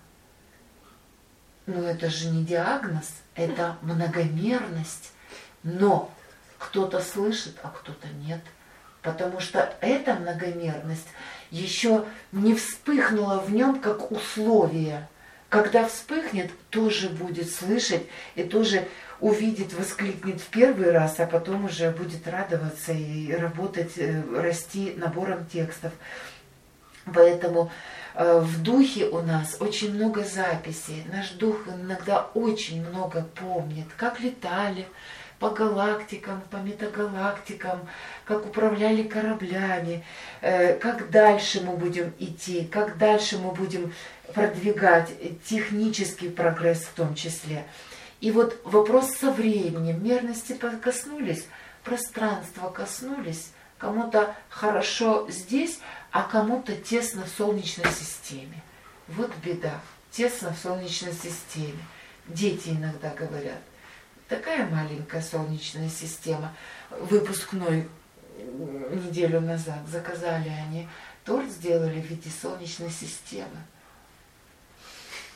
A: Но это же не диагноз, это многомерность. Но кто-то слышит, а кто-то нет. Потому что эта многомерность еще не вспыхнула в нем как условие. Когда вспыхнет, тоже будет слышать и тоже увидит, воскликнет в первый раз, а потом уже будет радоваться и работать, расти набором текстов. Поэтому э, в духе у нас очень много записей. Наш дух иногда очень много помнит, как летали по галактикам, по метагалактикам, как управляли кораблями, э, как дальше мы будем идти, как дальше мы будем продвигать технический прогресс в том числе. И вот вопрос со временем. Мерности коснулись, пространства коснулись, кому-то хорошо здесь, а кому-то тесно в Солнечной системе. Вот беда, тесно в Солнечной системе. Дети иногда говорят, такая маленькая Солнечная система. Выпускной неделю назад заказали они, торт сделали в виде Солнечной системы.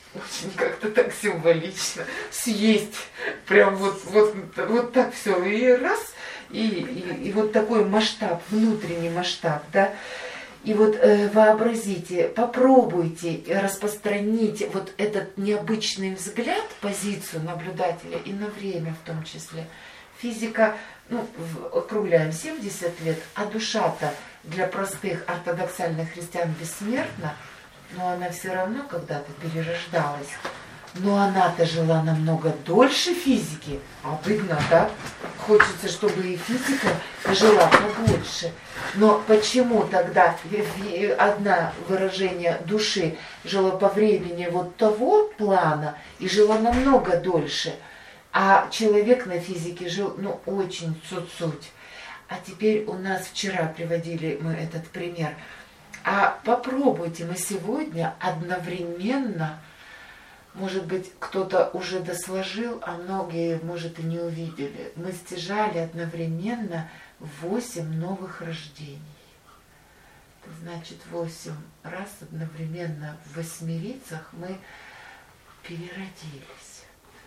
A: очень как-то так символично съесть, прям вот, вот, вот так все, и раз, и, и, и вот такой масштаб, внутренний масштаб, да. И вот э, вообразите, попробуйте распространить вот этот необычный взгляд, позицию наблюдателя и на время в том числе. Физика, ну, округляем семьдесят лет, а душа-то для простых ортодоксальных христиан бессмертна, но она все равно когда-то перерождалась. Но она-то жила намного дольше физики. Обидно, да? Хочется, чтобы и физика жила подольше. Но почему тогда одно выражение души жило по времени вот того плана и жило намного дольше, а человек на физике жил, ну, очень цуть-цуть. А теперь у нас вчера приводили мы этот пример. А попробуйте мы сегодня одновременно, может быть, кто-то уже досложил, а многие, может, и не увидели. Мы стяжали одновременно восемь новых рождений. Это значит, восемь раз одновременно в восьмерицах мы переродились.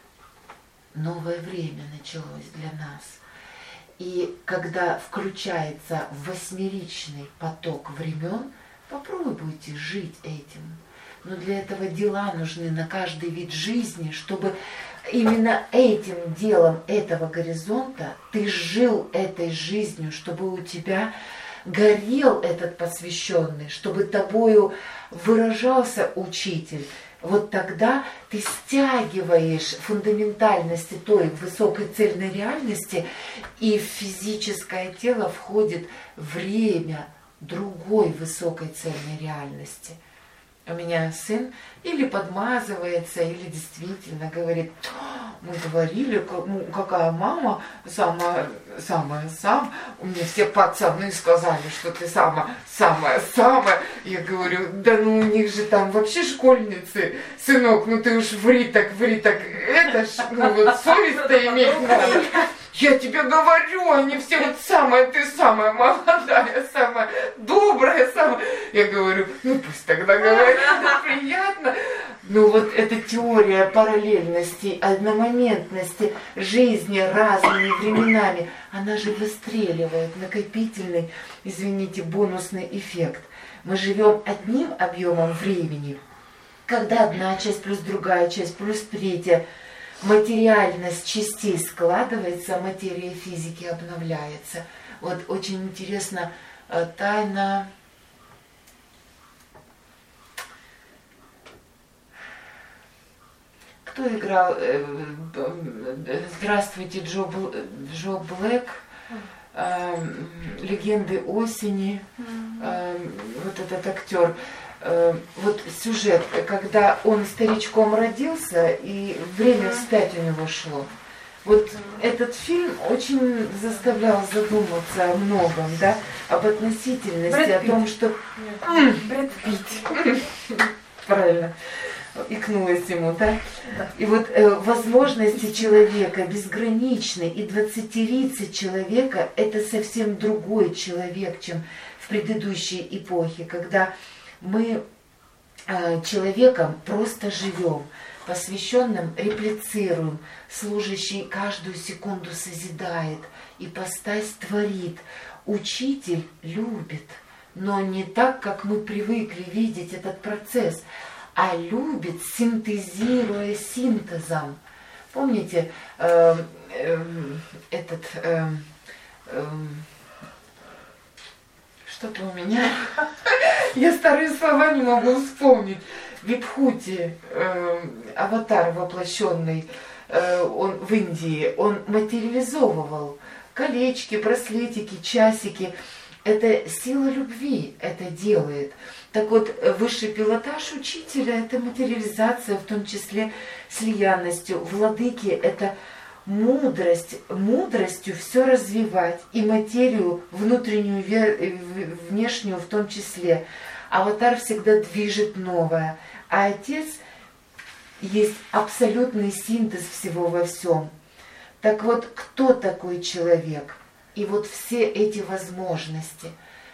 A: Новое время началось для нас. И когда включается восьмеричный поток времен, попробуйте жить этим. Но для этого дела нужны на каждый вид жизни, чтобы именно этим делом этого горизонта ты жил этой жизнью, чтобы у тебя горел этот посвященный, чтобы тобою выражался учитель. Вот тогда ты стягиваешь фундаментальности той высокой цельной реальности, и в физическое тело входит время другой высокой цельной реальности. У меня сын или подмазывается, или действительно говорит: мы говорили, ну, какая мама самая, самая, сам. Мне все пацаны сказали, что ты самая, самая, самая. Я говорю: да ну у них же там вообще школьницы. Сынок, ну ты уж ври так, ври так. Это ж, ну вот совесть-то иметь надо. Я тебе говорю, они все вот самая, ты самая молодая, самая добрая, самая. Я говорю: ну пусть тогда говорят, это приятно. Ну вот эта теория параллельности, одномоментности жизни разными временами, она же выстреливает накопительный, извините, бонусный эффект. Мы живем одним объемом времени, когда одна часть плюс другая часть плюс третья, материальность частей складывается, материя физики обновляется. Вот очень интересно, тайна... Кто играл? Здравствуйте, Джо, Бл... Джо Блэк, «Легенды осени», вот этот актер. Вот сюжет, когда он старичком родился, и время вспять у него шло. Вот этот фильм очень заставлял задуматься о многом, да, об относительности, о том, что... Брэд Питт. Правильно. Икнулось ему, да? И вот э, возможности человека безграничны, и двадцатилицый человека – это совсем другой человек, чем в предыдущей эпохе, когда мы э, человеком просто живем, посвященным реплицируем, служащий каждую секунду созидает, ипостась творит, учитель любит, но не так, как мы привыкли видеть этот процесс, а любит, синтезируя синтезом. Помните э, э, этот... Э, э, что-то у меня... Я старые слова не могу вспомнить. Випхути, э, аватар воплощенный, э, он в Индии, он материализовывал колечки, браслетики, часики. Это сила любви это делает. Так вот, высший пилотаж учителя – это материализация, в том числе слиянностью. Владыки – это мудрость, мудростью все развивать, и материю внутреннюю, внешнюю в том числе. Аватар всегда движет новое, а Отец есть абсолютный синтез всего во всем. Так вот, кто такой человек? И вот все эти возможности.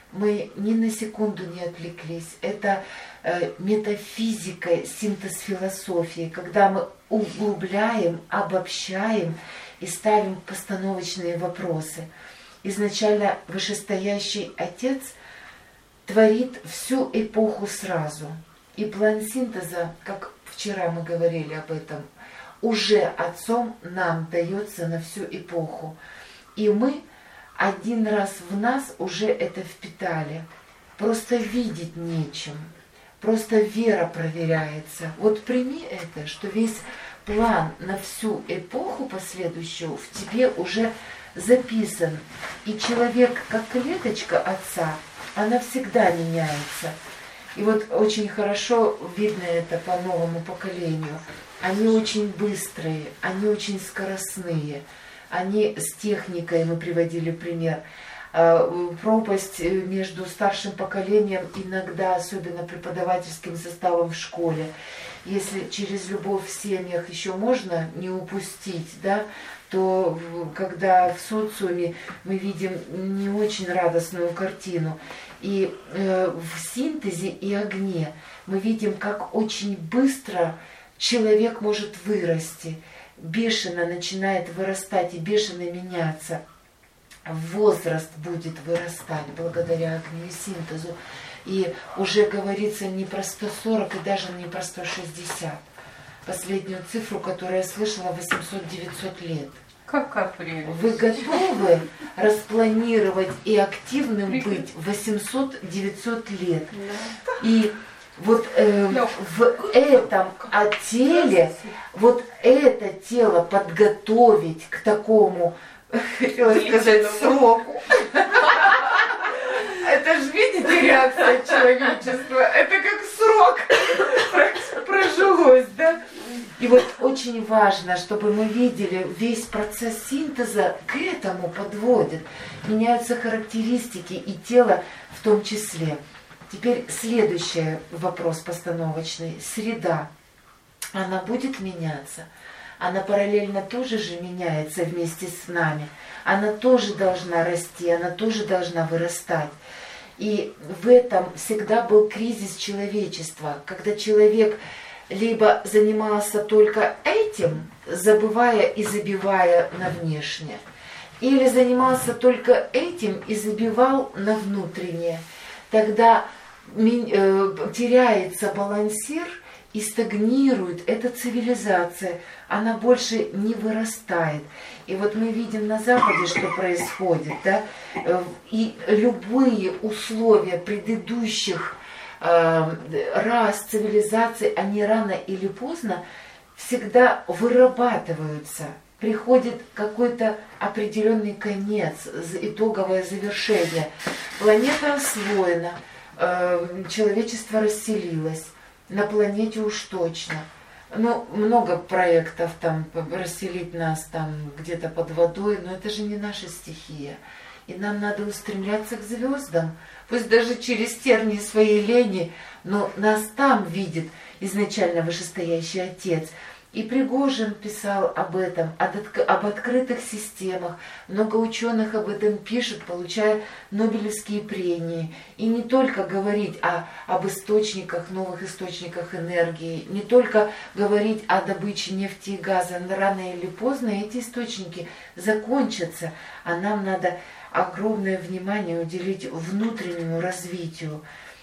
A: мы ни на секунду не отвлеклись. Это э, метафизика, синтез философии, когда мы углубляем, обобщаем и ставим постановочные вопросы. Изначально вышестоящий Отец творит всю эпоху сразу. И план синтеза, как вчера мы говорили об этом, уже Отцом нам дается на всю эпоху. И мы один раз в нас уже это впитали. Просто видеть нечем. Просто вера проверяется. Вот прими это, что весь план на всю эпоху последующую в тебе уже записан. И человек, как клеточка Отца, она всегда меняется. И вот очень хорошо видно это по новому поколению. Они очень быстрые, они очень скоростные. Они с техникой, мы приводили пример, пропасть между старшим поколением, иногда особенно преподавательским составом в школе. Если через любовь в семьях еще можно не упустить, да, то когда в социуме мы видим не очень радостную картину. И э, в синтезе и огне мы видим, как очень быстро человек может вырасти, бешено начинает вырастать и бешено меняться. Возраст будет вырастать благодаря огню и синтезу. И уже говорится не про сто сорок и даже не про сто шестьдесят. Последнюю цифру, которую я слышала, восемьсот-девятьсот лет.
B: Какая прелесть.
A: Вы готовы распланировать и активным быть восемьсот-девятьсот лет? И вот э, в этом теле, вот это тело подготовить к такому, хотела сказать, сроку. Это же, видите, реакция человечества. Это как срок прожилось, да? И вот очень важно, чтобы мы видели, весь процесс синтеза к этому подводит. Меняются характеристики и тело в том числе. Теперь следующий вопрос постановочный. Среда. Она будет меняться. Она параллельно тоже же меняется вместе с нами. Она тоже должна расти, она тоже должна вырастать. И в этом всегда был кризис человечества, когда человек либо занимался только этим, забывая и забивая на внешнее, или занимался только этим и забивал на внутреннее. Тогда теряется балансир и стагнирует эта цивилизация, она больше не вырастает. И вот мы видим на Западе, что происходит, да? И любые условия предыдущих э, рас, цивилизаций, они рано или поздно всегда вырабатываются. Приходит какой-то определенный конец, итоговое завершение. Планета освоена, э, человечество расселилось. На планете уж точно. Ну, много проектов там, расселить нас там где-то под водой, но это же не наша стихия. И нам надо устремляться к звездам. Пусть даже через тернии своей лени, но нас там видит изначально вышестоящий Отец. И Пригожин писал об этом, об открытых системах. Много ученых об этом пишут, получая Нобелевские премии. И не только говорить о, об источниках, новых источниках энергии, не только говорить о добыче нефти и газа. Но рано или поздно эти источники закончатся, а нам надо огромное внимание уделить внутреннему развитию.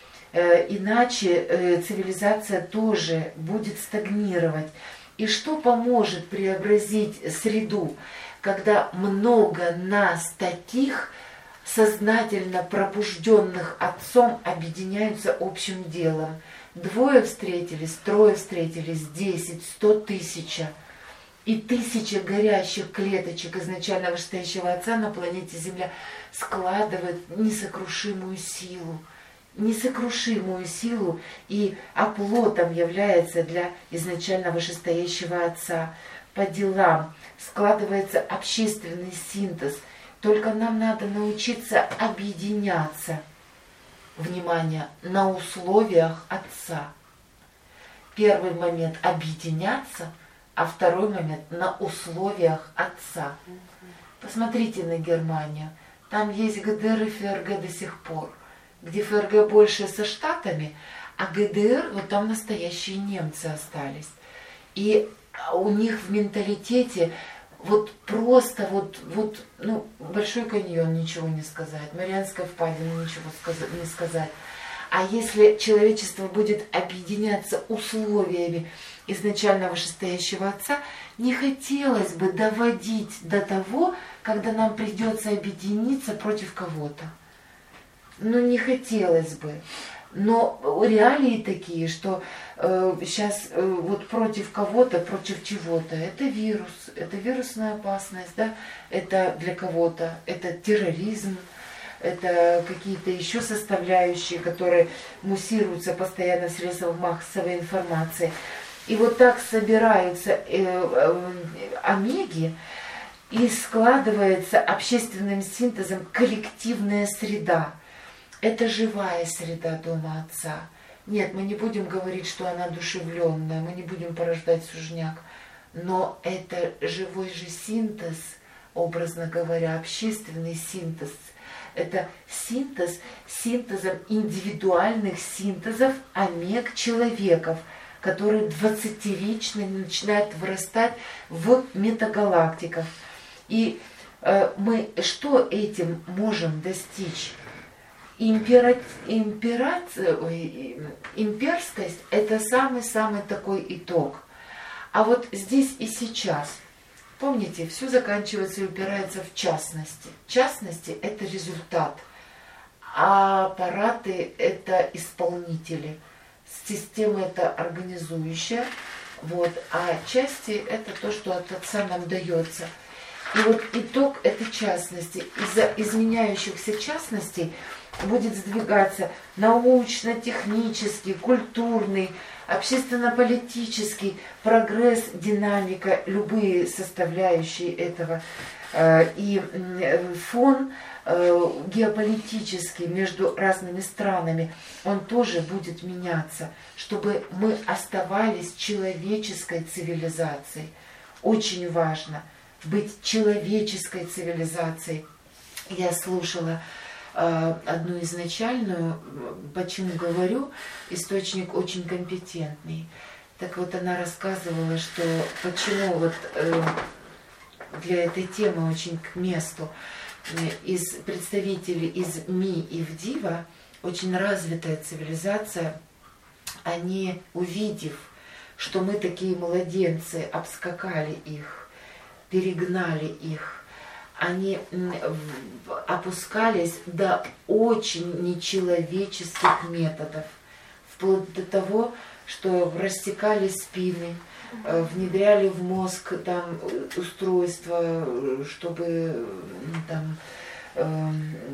A: Иначе цивилизация тоже будет стагнировать. И что поможет преобразить среду, когда много нас таких, сознательно пробужденных Отцом, объединяются общим делом? Двое встретились, трое встретились, десять, сто тысяч. И тысяча горящих клеточек изначально вышестоящего Отца на планете Земля складывает несокрушимую силу. несокрушимую силу и оплотом является для изначально вышестоящего Отца. По делам складывается общественный синтез. Только нам надо научиться объединяться, внимание, на условиях Отца. Первый момент — объединяться, а второй момент — на условиях Отца. Посмотрите на Германию. Там есть ГДР и ФРГ до сих пор. где ФРГ больше со Штатами, а ГДР, вот там настоящие немцы остались. И у них в менталитете вот просто вот, вот ну, Большой каньон ничего не сказать, Марианская впадина ничего сказать, не сказать. А если человечество будет объединяться условиями изначально вышестоящего Отца, не хотелось бы доводить до того, когда нам придется объединиться против кого-то. Ну, не хотелось бы. Но реалии такие, что э, сейчас э, вот против кого-то, против чего-то, это вирус, это вирусная опасность, да, это для кого-то, это терроризм, это какие-то еще составляющие, которые муссируются постоянно в средствах массовой информации. И вот так собираются э, э, омеги, и складывается общественным синтезом коллективная среда. Это живая среда Дома Отца. Нет, мы не будем говорить, что она одушевленная, мы не будем порождать сужняк. Но это живой же синтез, образно говоря, общественный синтез. Это синтез синтезом индивидуальных синтезов омег человеков, которые двадцативечно начинают вырастать в метагалактиках. И э, мы что этим можем достичь? Импера... Импера... Ой, имперскость – это самый-самый такой итог. А вот здесь и сейчас, помните, все заканчивается и упирается в частности. Частности – это результат, а аппараты – это исполнители. Система – это организующая, вот, а части – это то, что от Отца нам дается. И вот итог этой частности, из-за изменяющихся частностей будет сдвигаться научно-технический, культурный, общественно-политический прогресс, динамика, любые составляющие этого. И фон геополитический между разными странами, он тоже будет меняться, чтобы мы оставались человеческой цивилизацией. Очень важно быть человеческой цивилизацией. Я слушала э, одну изначальную, почему говорю, источник очень компетентный. Так вот она рассказывала, что почему вот э, для этой темы очень к месту из представителей из Ми и Вдива, очень развитая цивилизация, они, увидев, что мы такие младенцы, обскакали их, перегнали их, они опускались до очень нечеловеческих методов, вплоть до того, что растекали спины, внедряли в мозг там устройства, чтобы там, э,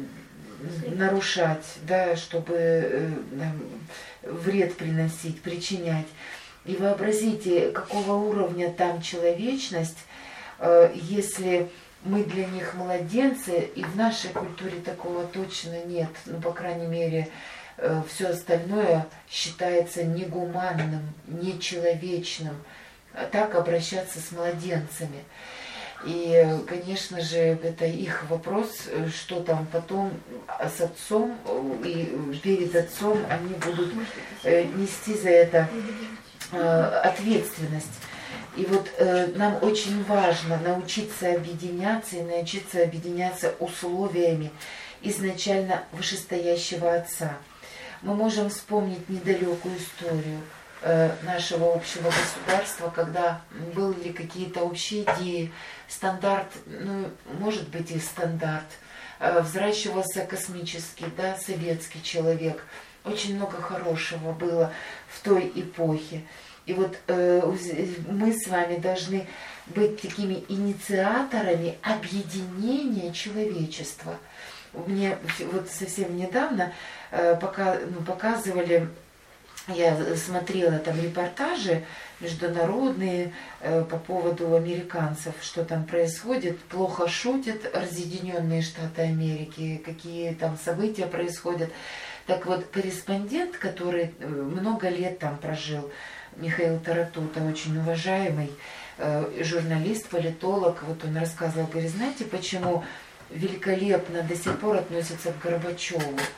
A: нарушать, да, чтобы э, вред приносить, причинять. И вообразите, какого уровня там человечность, э, если мы для них младенцы, и в нашей культуре такого точно нет, ну, по крайней мере, э, все остальное считается негуманным, нечеловечным, так обращаться с младенцами. И, конечно же, это их вопрос, что там потом с отцом и перед отцом они будут нести за это ответственность. И вот нам очень важно научиться объединяться и научиться объединяться условиями изначально вышестоящего Отца. Мы можем вспомнить недалекую историю нашего общего государства, когда были какие-то общие идеи, стандарт, ну, может быть и стандарт, взращивался космический, да, советский человек. Очень много хорошего было в той эпохе. И вот э, мы с вами должны быть такими инициаторами объединения человечества. Мне вот совсем недавно э, пока, ну, показывали, я смотрела там репортажи международные э, по поводу американцев, что там происходит, плохо шутят Разъединенные Штаты Америки, какие там события происходят. Так вот, корреспондент, который много лет там прожил, Михаил Таратута, очень уважаемый э, журналист, политолог, вот он рассказывал, говорит, знаете, почему великолепно до сих пор относятся к Горбачеву?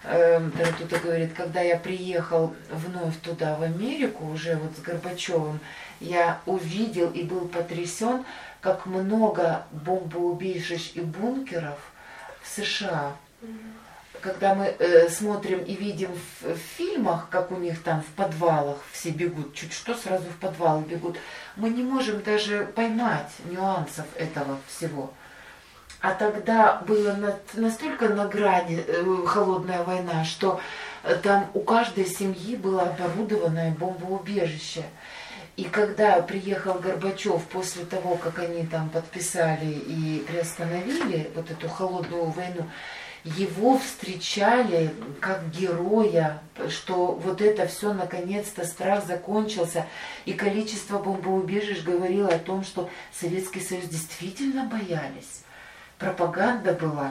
A: Кто-то говорит, когда я приехал вновь туда, в Америку, уже вот с Горбачевым, я увидел и был потрясен, как много бомбоубежищ и бункеров в США. Когда мы э, смотрим и видим в, в фильмах, как у них там в подвалах все бегут, чуть что сразу в подвал бегут, мы не можем даже поймать нюансов этого всего. А тогда было на, настолько на грани э, холодная война, что э, там у каждой семьи было оборудованное бомбоубежище. И когда приехал Горбачев после того, как они там подписали и приостановили вот эту холодную войну, его встречали как героя, что вот это все наконец-то, страх закончился. И количество бомбоубежищ говорило о том, что Советский Союз действительно боялись. Пропаганда была.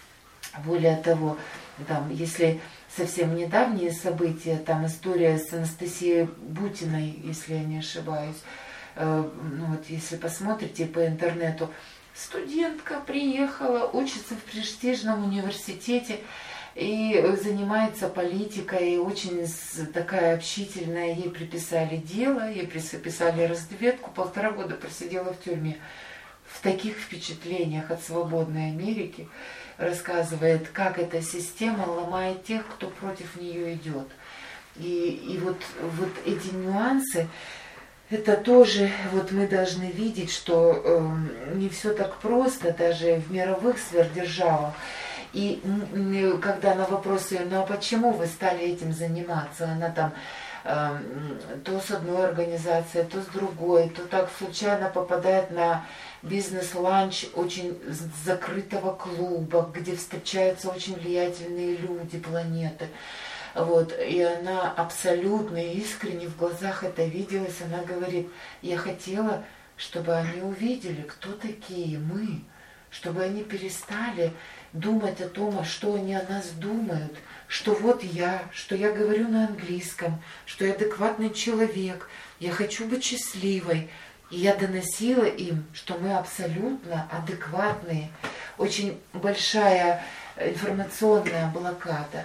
A: Более того, там, если совсем недавние события, там история с Анастасией Бутиной, если я не ошибаюсь, э, ну вот если посмотрите по интернету, студентка приехала, учится в престижном университете и занимается политикой, очень такая общительная, ей приписали дело, ей приписали разведку, полтора года просидела в тюрьме. В таких впечатлениях от свободной Америки рассказывает, как эта система ломает тех, кто против нее идет. И, и вот, вот эти нюансы, это тоже вот мы должны видеть, что э, не все так просто даже в мировых сверхдержавах. И э, когда на вопросы, ну а почему вы стали этим заниматься, она там э, то с одной организацией, то с другой, то так случайно попадает на бизнес-ланч очень закрытого клуба, где встречаются очень влиятельные люди планеты. Вот, и она абсолютно искренне в глазах это виделась. Она говорит, я хотела, чтобы они увидели, кто такие мы, чтобы они перестали думать о том, что они о нас думают, что вот я, что я говорю на английском, что я адекватный человек, я хочу быть счастливой. И я доносила им, что мы абсолютно адекватные. Очень большая информационная блокада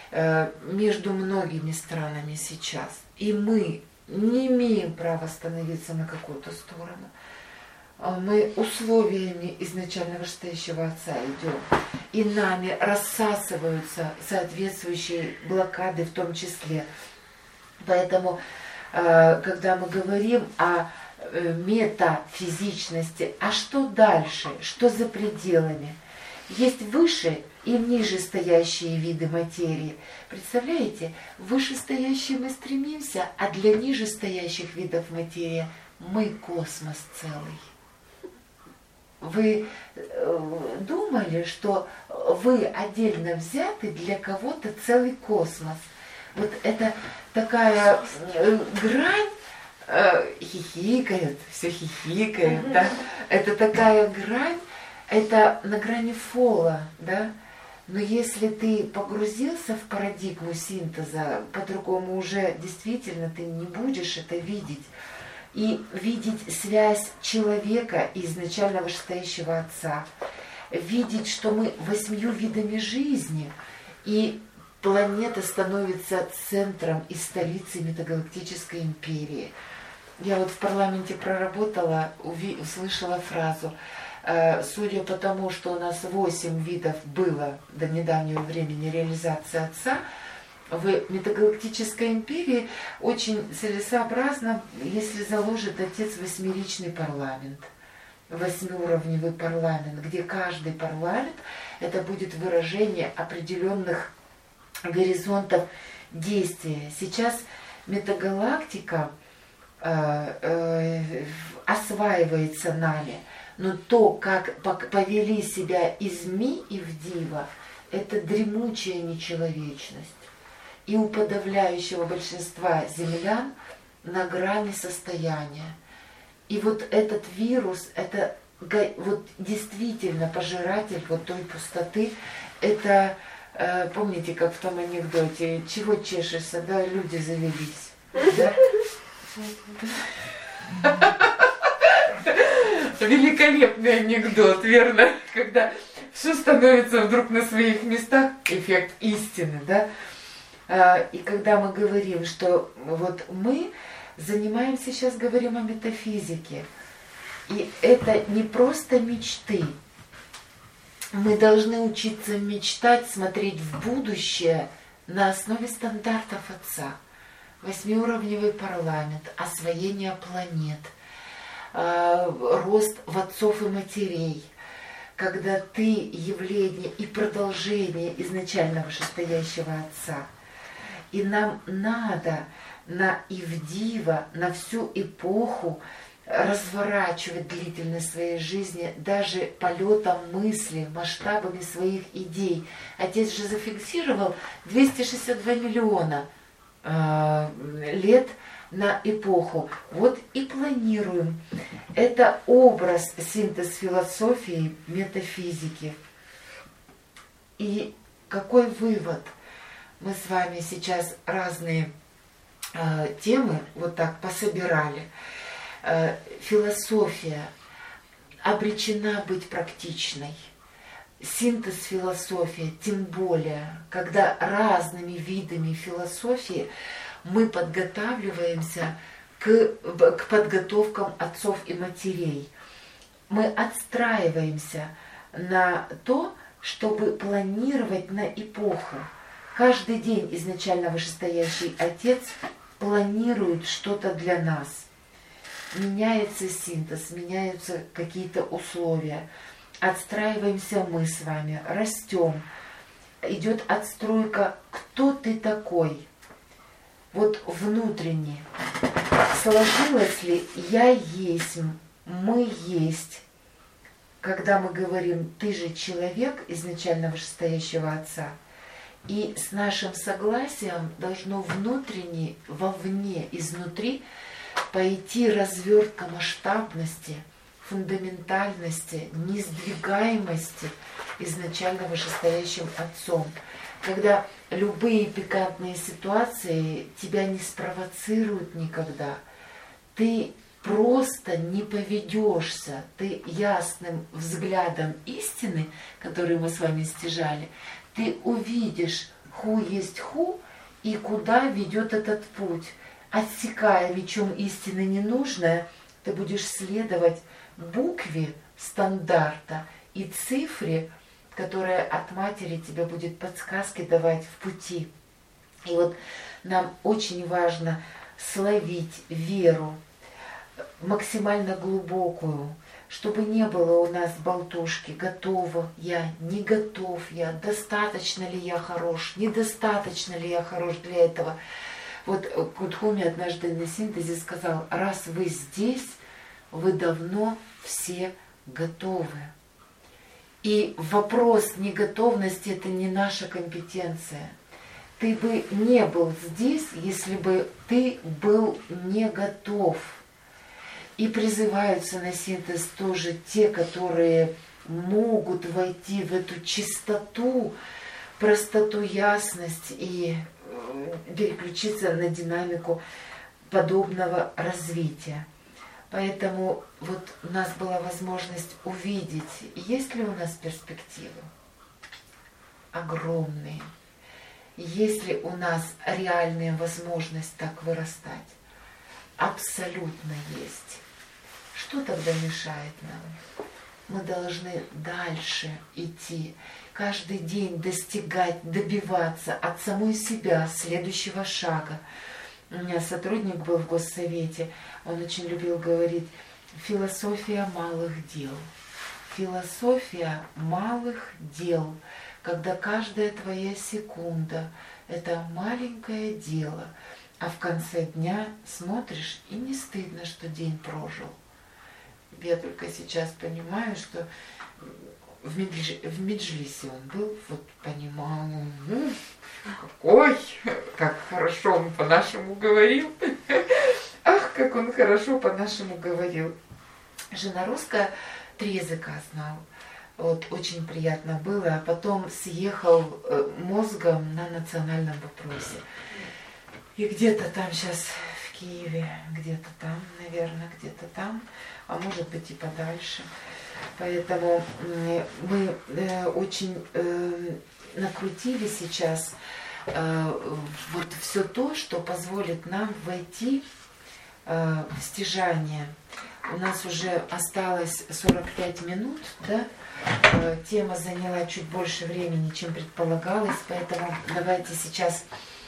A: между многими странами сейчас. И мы не имеем права становиться на какую-то сторону. Мы условиями изначально вышестоящего Отца идем. И нами рассасываются соответствующие блокады в том числе. Поэтому, когда мы говорим о метафизичности, а что дальше, что за пределами? Есть выше и ниже стоящие виды материи. Представляете, выше стоящие мы стремимся, а для ниже стоящих видов материи мы космос целый. Вы думали, что вы отдельно взяты для кого-то целый космос? Вот это такая грань, хихикают, все хихикают, да? Это такая грань, это на грани фола, да? Но если ты погрузился в парадигму синтеза, по-другому уже действительно ты не будешь это видеть. И видеть связь человека и изначально вышестоящего Отца. Видеть, что мы восьмью видами жизни, и планета становится центром и столицей метагалактической империи. Я вот в парламенте проработала, услышала фразу, судя по тому, что у нас восемь видов было до недавнего времени реализации Отца, в метагалактической империи очень целесообразно, если заложит Отец восьмеричный парламент, восьмиуровневый парламент, где каждый парламент это будет выражение определенных горизонтов действия. Сейчас метагалактика э, э, осваивается нами, но то, как повели себя и змей, и в дива, это дремучая нечеловечность. И у подавляющего большинства землян на грани состояния. И вот этот вирус, это вот действительно пожиратель вот той пустоты, это, э, помните, как в том анекдоте, чего чешешься, да, люди завелись. Да?
C: великолепный анекдот, верно? Когда все становится вдруг на своих местах, эффект истины, да? И когда мы говорим, что вот мы занимаемся, сейчас говорим о метафизике, и это не просто мечты. Мы должны учиться мечтать, смотреть в будущее на основе стандартов Отца. Восьмиуровневый парламент, освоение планет, рост в отцов и матерей, когда ты явление и продолжение изначально вышестоящего Отца. И нам надо на Ивдива, на всю эпоху разворачивать длительность своей жизни даже полетом мысли, масштабами своих идей. Отец же зафиксировал двести шестьдесят два миллиона э, лет на эпоху. Вот и планируем. Это образ, синтез философии, метафизики. И какой вывод? Мы с вами сейчас разные э, темы вот так пособирали. Э, философия обречена быть практичной. Синтез философии, тем более, когда разными видами философии мы подготавливаемся к, к подготовкам отцов и матерей. Мы отстраиваемся на то, чтобы планировать на эпоху. Каждый день изначально вышестоящий Отец планирует что-то для нас. Меняется синтез, меняются какие-то условия. Отстраиваемся мы с вами, растем. Идет отстройка, кто ты такой. Вот внутренне. Сложилось ли я есть, мы есть. Когда мы говорим, ты же человек изначально вышестоящего Отца, и с нашим согласием должно внутренне, вовне, изнутри пойти развертка масштабности, фундаментальности, несдвигаемости изначально вышестоящим Отцом. Когда любые пикантные ситуации тебя не спровоцируют никогда, ты просто не поведешься, ты ясным взглядом истины, который мы с вами стяжали, ты увидишь, ху есть ху, и куда ведет этот путь. Отсекая мечом истины ненужное, ты будешь следовать букве стандарта и цифре, которая от матери тебе будет подсказки давать в пути. И вот нам очень важно словить веру, максимально глубокую, чтобы не было у нас болтушки, готова я, не готов я, достаточно ли я хорош, недостаточно ли я хорош для этого. Вот Кудхуми однажды на синтезе сказал, раз вы здесь, вы давно все готовы. И вопрос неготовности – это не наша компетенция. Ты бы не был здесь, если бы ты был не готов. И призываются на синтез тоже те, которые могут войти в эту чистоту, простоту, ясность и переключиться на динамику подобного развития. Поэтому вот у нас была возможность увидеть, есть ли у нас перспективы огромные, есть ли у нас реальная возможность так вырастать. Абсолютно есть. Что тогда мешает нам? Мы должны дальше идти, каждый день достигать, добиваться от самой себя следующего шага. У меня сотрудник был в Госсовете, он очень любил говорить, философия малых дел. Философия малых дел, когда каждая твоя секунда – это маленькое дело, а в конце дня смотришь и не стыдно, что день прожил. Я только сейчас понимаю, что в, Медж... в Меджлисе он был, вот понимал, ну, какой, как хорошо он по-нашему говорил. Ах, как он хорошо по-нашему говорил. Жена русская, три языка знал. Вот, очень приятно было. А потом съехал мозгом на национальном вопросе. И где-то там сейчас в Киеве, где-то там, наверное, где-то там, а может быть и подальше. Поэтому мы очень накрутили сейчас вот все то, что позволит нам войти в стяжание. У нас уже осталось сорок пять минут, да? Тема заняла чуть больше времени, чем предполагалось, поэтому давайте сейчас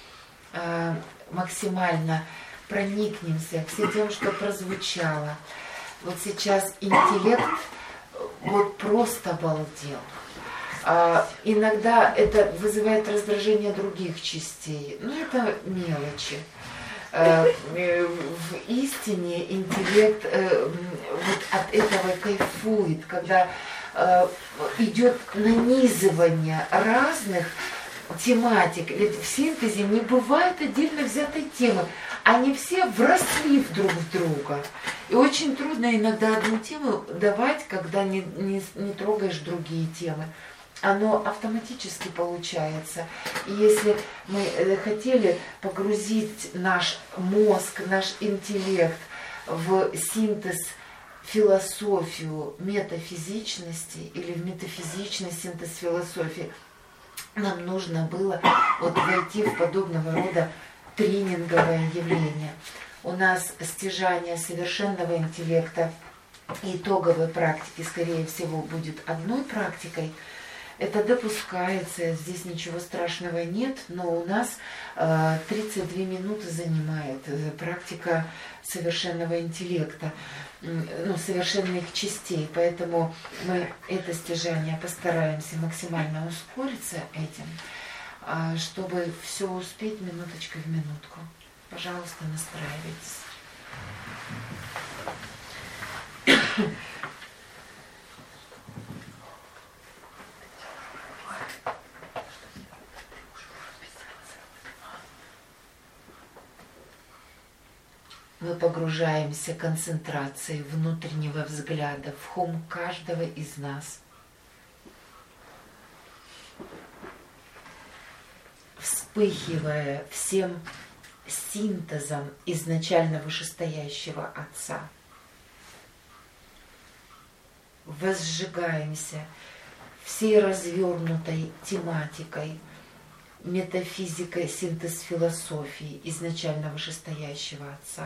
C: максимально проникнемся всем тем, что прозвучало. Вот сейчас интеллект вот просто обалдел. А, иногда это вызывает раздражение других частей. Ну, это мелочи. А, в истине интеллект а, вот от этого кайфует, когда а, идет нанизывание разных тематик. Ведь в синтезе не бывает отдельно взятой темы. Они все вросли друг в друга. И очень трудно иногда одну тему давать, когда не, не, не трогаешь другие темы. Оно автоматически получается. И если мы хотели погрузить наш мозг, наш интеллект в синтез, философию метафизичности или в метафизичный синтез философии, нам нужно было вот войти в подобного рода тренинговое явление. У нас стяжание совершенного интеллекта и итоговой практики, скорее всего, будет одной практикой. Это допускается, здесь ничего страшного нет, но у нас э, тридцать две минуты занимает э, практика совершенного интеллекта, э, ну, совершенных частей, поэтому мы это стяжание постараемся максимально ускориться этим, э, чтобы все успеть минуточка в минутку. Пожалуйста, настраивайтесь. Мы погружаемся концентрацией внутреннего взгляда в ум каждого из нас. Вспыхивая всем синтезом изначально вышестоящего Отца. Возжигаемся всей развернутой тематикой, метафизикой, синтез философии изначально вышестоящего Отца.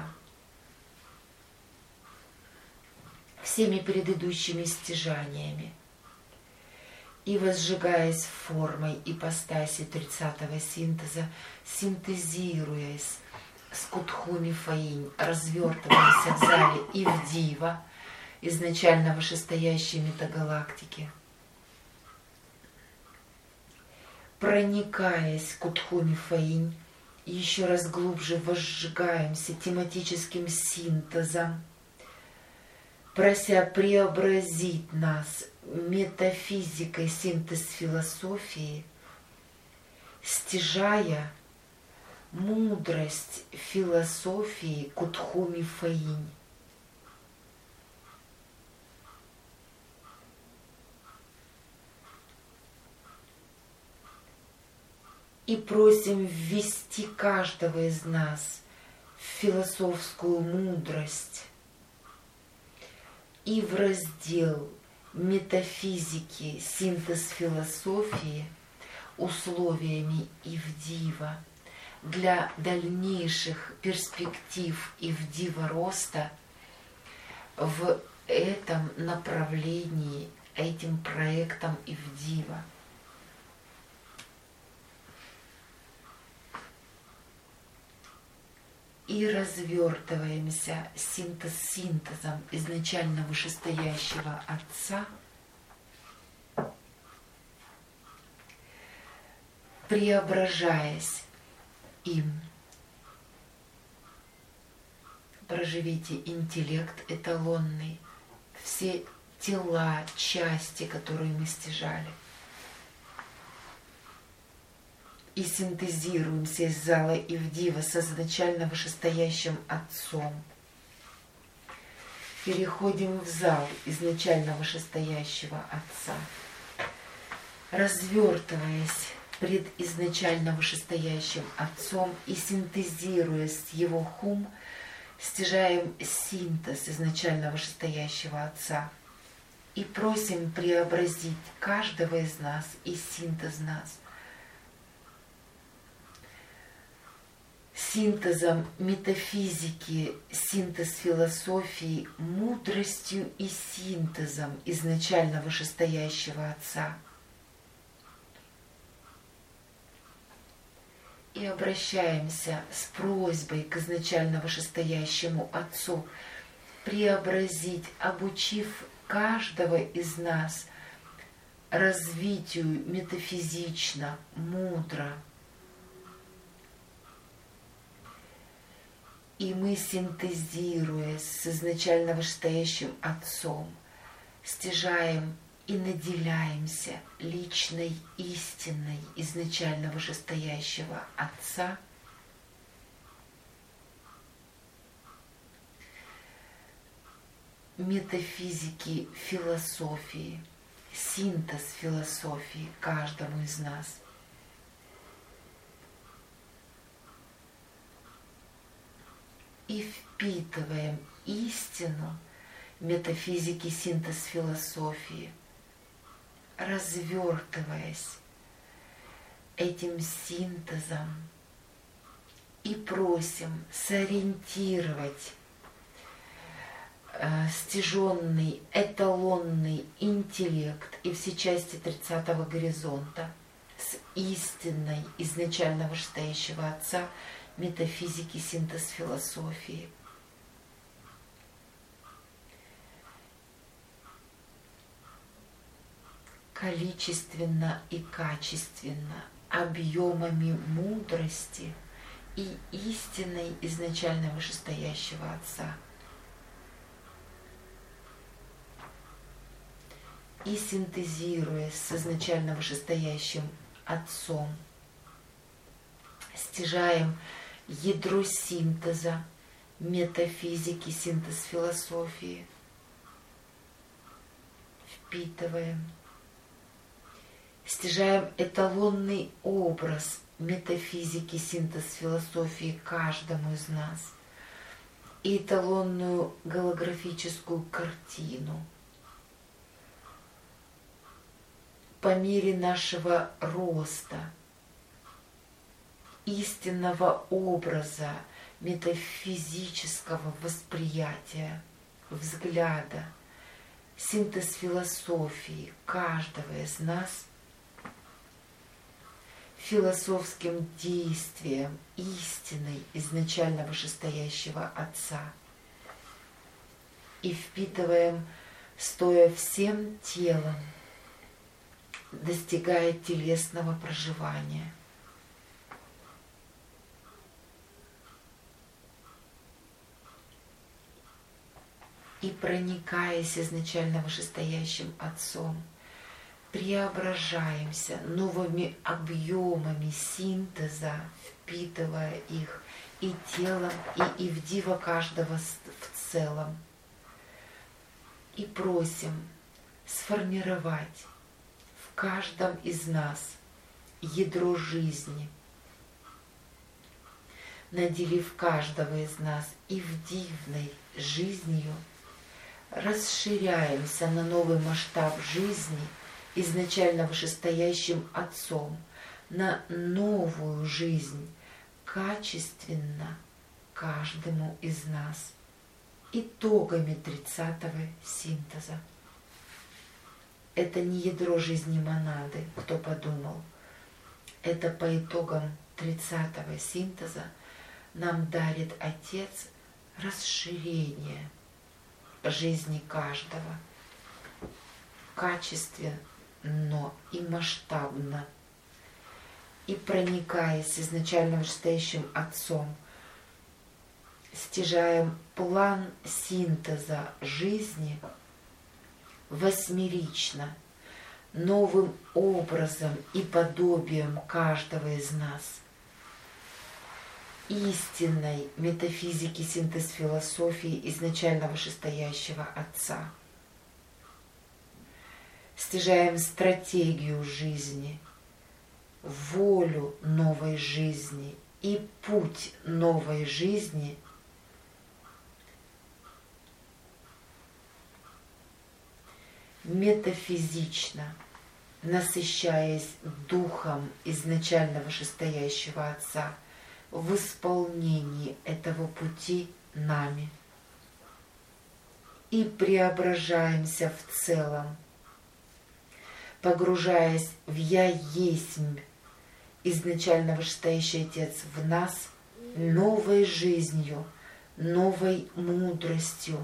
C: Всеми предыдущими стяжаниями и возжигаясь формой ипостаси тридцатого синтеза, синтезируясь с Кутхуми Фаинь, развертываясь в зале и в Дива, изначально вышестоящей метагалактики, проникаясь Кутхуми Фаинь, еще раз глубже возжигаемся тематическим синтезом, прося преобразить нас метафизикой синтез философии, стяжая мудрость философии Кутхуми Фаинь. И просим ввести каждого из нас в философскую мудрость и в раздел метафизики, синтез философии, условиями Ивдива для дальнейших перспектив Ивдива роста в этом направлении, этим проектом Ивдива. И развертываемся синтез синтезом изначально вышестоящего Отца, преображаясь им. Проживите интеллект эталонный, все тела, части, которые мы стяжали. И синтезируемся из зала Ивдива с изначально вышестоящим Отцом. Переходим в зал изначально вышестоящего Отца. Развертываясь пред изначально вышестоящим Отцом и, синтезируя с Его хум, стяжаем синтез изначально вышестоящего Отца и просим преобразить каждого из нас и синтез нас. Синтезом метафизики, синтез философии, мудростью и синтезом изначально вышестоящего Отца. И обращаемся с просьбой к изначально вышестоящему Отцу преобразить, обучив каждого из нас развитию метафизично, мудро. И мы, синтезируя с изначально вышестоящим Отцом, стяжаем и наделяемся личной истиной изначально вышестоящего Отца, метафизики философии, синтез философии каждому из нас. И впитываем истину метафизики, синтез философии, развертываясь этим синтезом, и просим сориентировать э, стяженный, эталонный интеллект и все части тридцатого горизонта с истинной изначально вышестоящего Отца, метафизики, синтез философии. Количественно и качественно, объемами мудрости и истинной изначально вышестоящего Отца. И синтезируя с изначально вышестоящим Отцом, стяжаем ядро синтеза, метафизики, синтез философии, впитываем, стяжаем эталонный образ метафизики, синтез философии каждому из нас и эталонную голографическую картину. По мере нашего роста, истинного образа, метафизического восприятия, взгляда, синтез философии каждого из нас, философским действием истиной изначально вышестоящего Отца. И впитываем, стоя всем телом, достигая телесного проживания. И проникаясь изначально вышестоящим Отцом, преображаемся новыми объемами синтеза, впитывая их и телом, и, и в диво каждого в целом. И просим сформировать в каждом из нас ядро жизни, наделив каждого из нас и в дивной жизнью, расширяемся на новый масштаб жизни изначально вышестоящим Отцом, на новую жизнь, качественно каждому из нас, итогами тридцатого синтеза. Это не ядро жизни монады, кто подумал. Это по итогам тридцатого синтеза нам дарит Отец расширение жизни каждого, качественно, но и масштабно. И проникаясь изначально вышестоящим Отцом, стяжаем план синтеза жизни восьмерично, новым образом и подобием каждого из нас, истинной метафизики, синтез философии изначально вышестоящего Отца. Стяжаем стратегию жизни, волю новой жизни и путь новой жизни метафизично, насыщаясь духом изначально вышестоящего Отца, в исполнении этого пути нами. И преображаемся в целом, погружаясь в «Я есмь», изначально вышестоящий Отец в нас, новой жизнью, новой мудростью,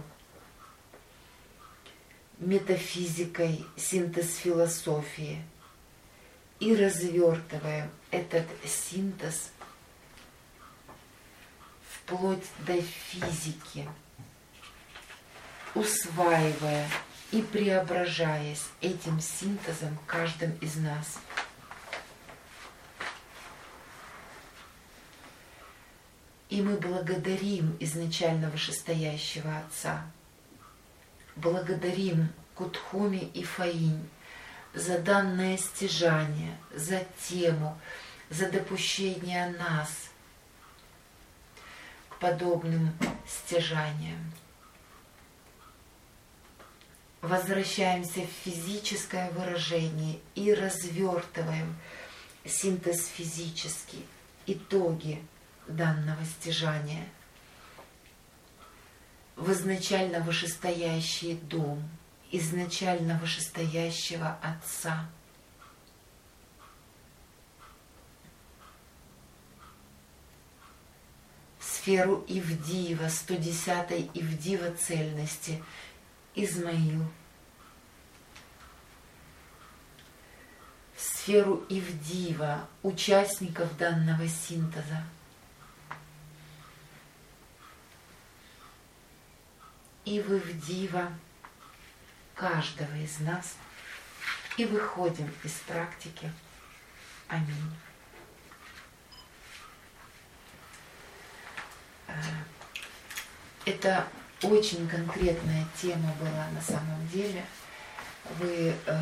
C: метафизикой, синтез философии, и развертываем этот синтез вплоть до физики, усваивая и преображаясь этим синтезом каждым из нас. И мы благодарим изначально вышестоящего Отца, благодарим Кудхуми и Фаинь за данное стяжание, за тему, за допущение нас к подобным стяжаниям. Возвращаемся в физическое выражение и развертываем синтез физический, итоги данного стяжания в изначально вышестоящий дом, изначально вышестоящего Отца. В сферу Ивдиева, сто десятой Ивдива цельности, Измаил. В сферу Ивдива, участников данного синтеза. И в Ивдива каждого из нас, и выходим из практики. Аминь. Это очень конкретная тема была на самом деле. Вы э,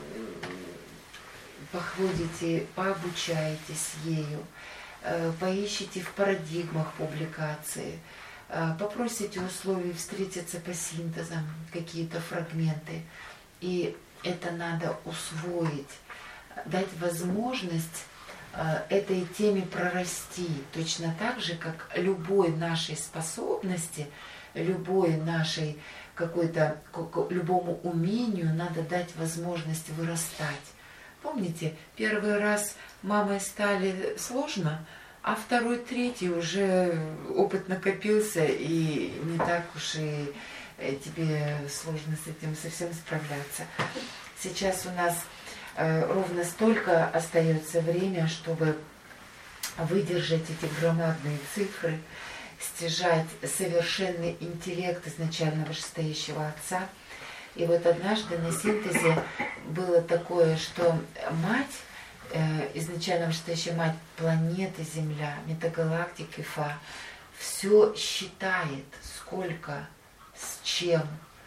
C: походите, пообучаетесь ею, э, поищите в парадигмах публикации, э, попросите условий встретиться по синтезам, какие-то фрагменты. И это надо усвоить, дать возможность э, этой теме прорасти, точно так же, как любой нашей способности, любой нашей какой-то, любому умению надо дать возможность вырастать. Помните, первый раз мамой стали сложно, а второй, третий уже опыт накопился, и не так уж и тебе сложно с этим совсем справляться. Сейчас у нас э, ровно столько остается время, чтобы выдержать эти громадные цифры, стяжать совершенный интеллект изначально вышестоящего Отца. И вот однажды на синтезе было такое, что мать, э, изначально вышестоящая мать планеты Земля, метагалактик Ифа, все считает, сколько, с чем,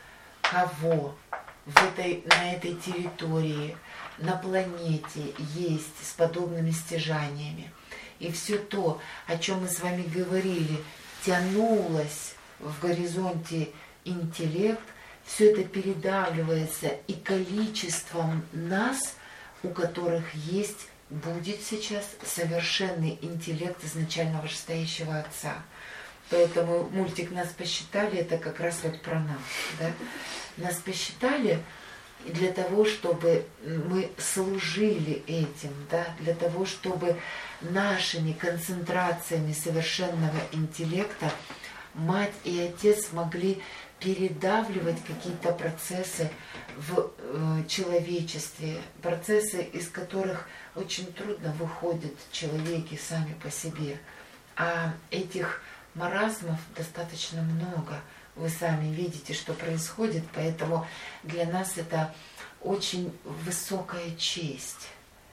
C: кого в этой, на этой территории, на планете есть с подобными стяжаниями. И все то, о чем мы с вами говорили, тянулось в горизонте интеллект, все это передавливается и количеством нас, у которых есть, будет сейчас совершенный интеллект изначально вышестоящего Отца. Поэтому мультик «Нас посчитали» — это как раз вот про нас. Да? Нас посчитали для того, чтобы мы служили этим, да? Для того, чтобы нашими концентрациями совершенного интеллекта мать и отец могли передавливать какие-то процессы в э, человечестве, процессы, из которых очень трудно выходят человеки сами по себе. А этих маразмов достаточно много. Вы сами видите, что происходит, поэтому для нас это очень высокая честь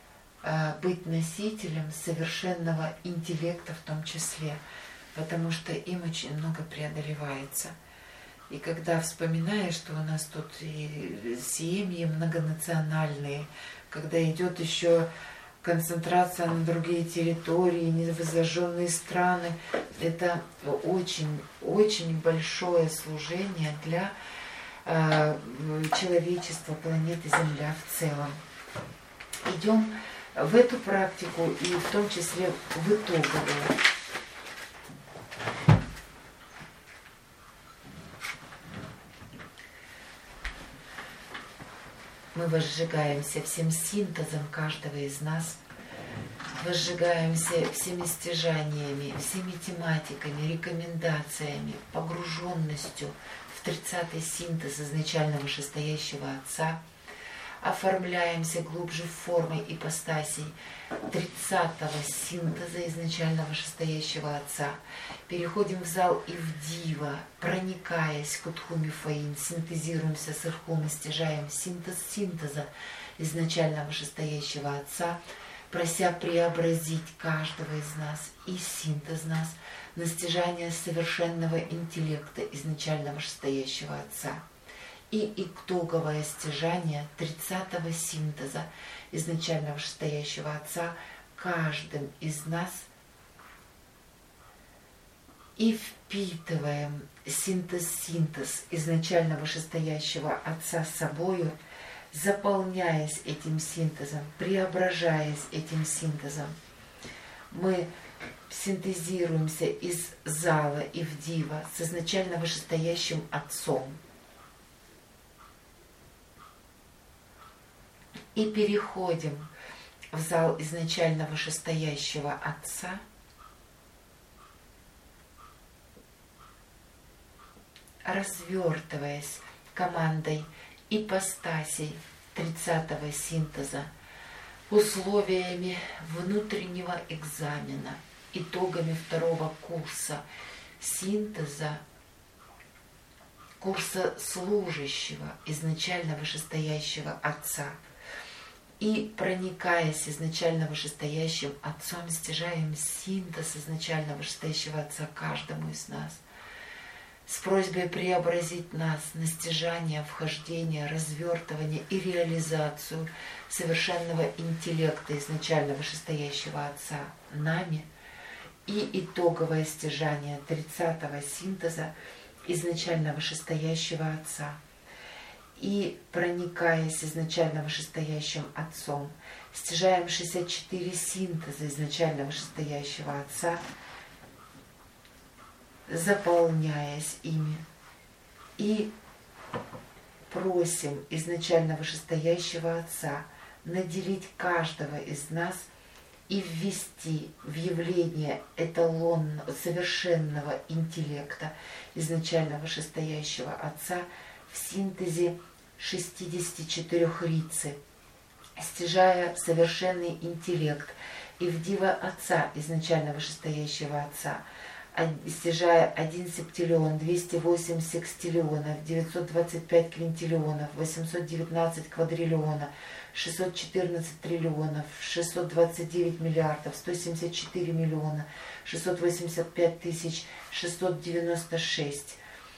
C: э, быть носителем совершенного интеллекта в том числе, потому что им очень много преодолевается. И когда вспоминаешь, что у нас тут и семьи многонациональные, когда идет еще концентрация на другие территории, невозложенные страны. Это очень-очень большое служение для э, человечества, планеты Земля в целом. Идем в эту практику и в том числе в итоговую. Мы возжигаемся всем синтезом каждого из нас, возжигаемся всеми стяжаниями, всеми тематиками, рекомендациями, погруженностью в тридцатый синтез изначального вышестоящего Отца, оформляемся глубже формой ипостасей тридцатого синтеза изначального вышестоящего Отца, переходим в зал Ивдива, проникаясь к Утхуми Фаин, синтезируемся с Ирхум и стяжаем синтез синтеза изначального вышестоящего Отца, прося преобразить каждого из нас и синтез нас на стяжание совершенного интеллекта изначального вышестоящего Отца. И итоговое стяжание тридцатого синтеза изначального вышестоящего Отца каждым из нас. И впитываем синтез-синтез изначально вышестоящего Отца с собою, заполняясь этим синтезом, преображаясь этим синтезом. Мы синтезируемся из зала Ивдива с изначально вышестоящим Отцом. И переходим в зал изначально вышестоящего Отца, развертываясь командой ипостасей тридцатого синтеза, условиями внутреннего экзамена, итогами второго курса синтеза, курса служащего изначально вышестоящего Отца. И, проникаясь изначально вышестоящим Отцом, стяжаем синтез изначально вышестоящего Отца каждому из нас, с просьбой преобразить нас на стяжание, вхождение, развертывание и реализацию совершенного интеллекта изначально вышестоящего Отца нами, и итоговое стяжание тридцатого синтеза изначально вышестоящего Отца. И, проникаясь изначально вышестоящим Отцом, стяжаем шестьдесят четыре синтеза изначально вышестоящего Отца, заполняясь ими, и просим изначально вышестоящего Отца наделить каждого из нас и ввести в явление эталонного, совершенного интеллекта изначально вышестоящего Отца в синтезе шестидесяти четырёх рицы, стяжая совершенный интеллект Ивдива Отца изначально вышестоящего Отца, стяжая один септиллион, двести восемь секстиллионов, девятьсот двадцать пять квинтиллионов, восемьсот девятнадцать квадриллионов, шестьсот четырнадцать триллионов, шестьсот двадцать девять миллиардов, сто семьдесят четыре миллиона, шестьсот восемьдесят пять тысяч шестьсот девяносто шесть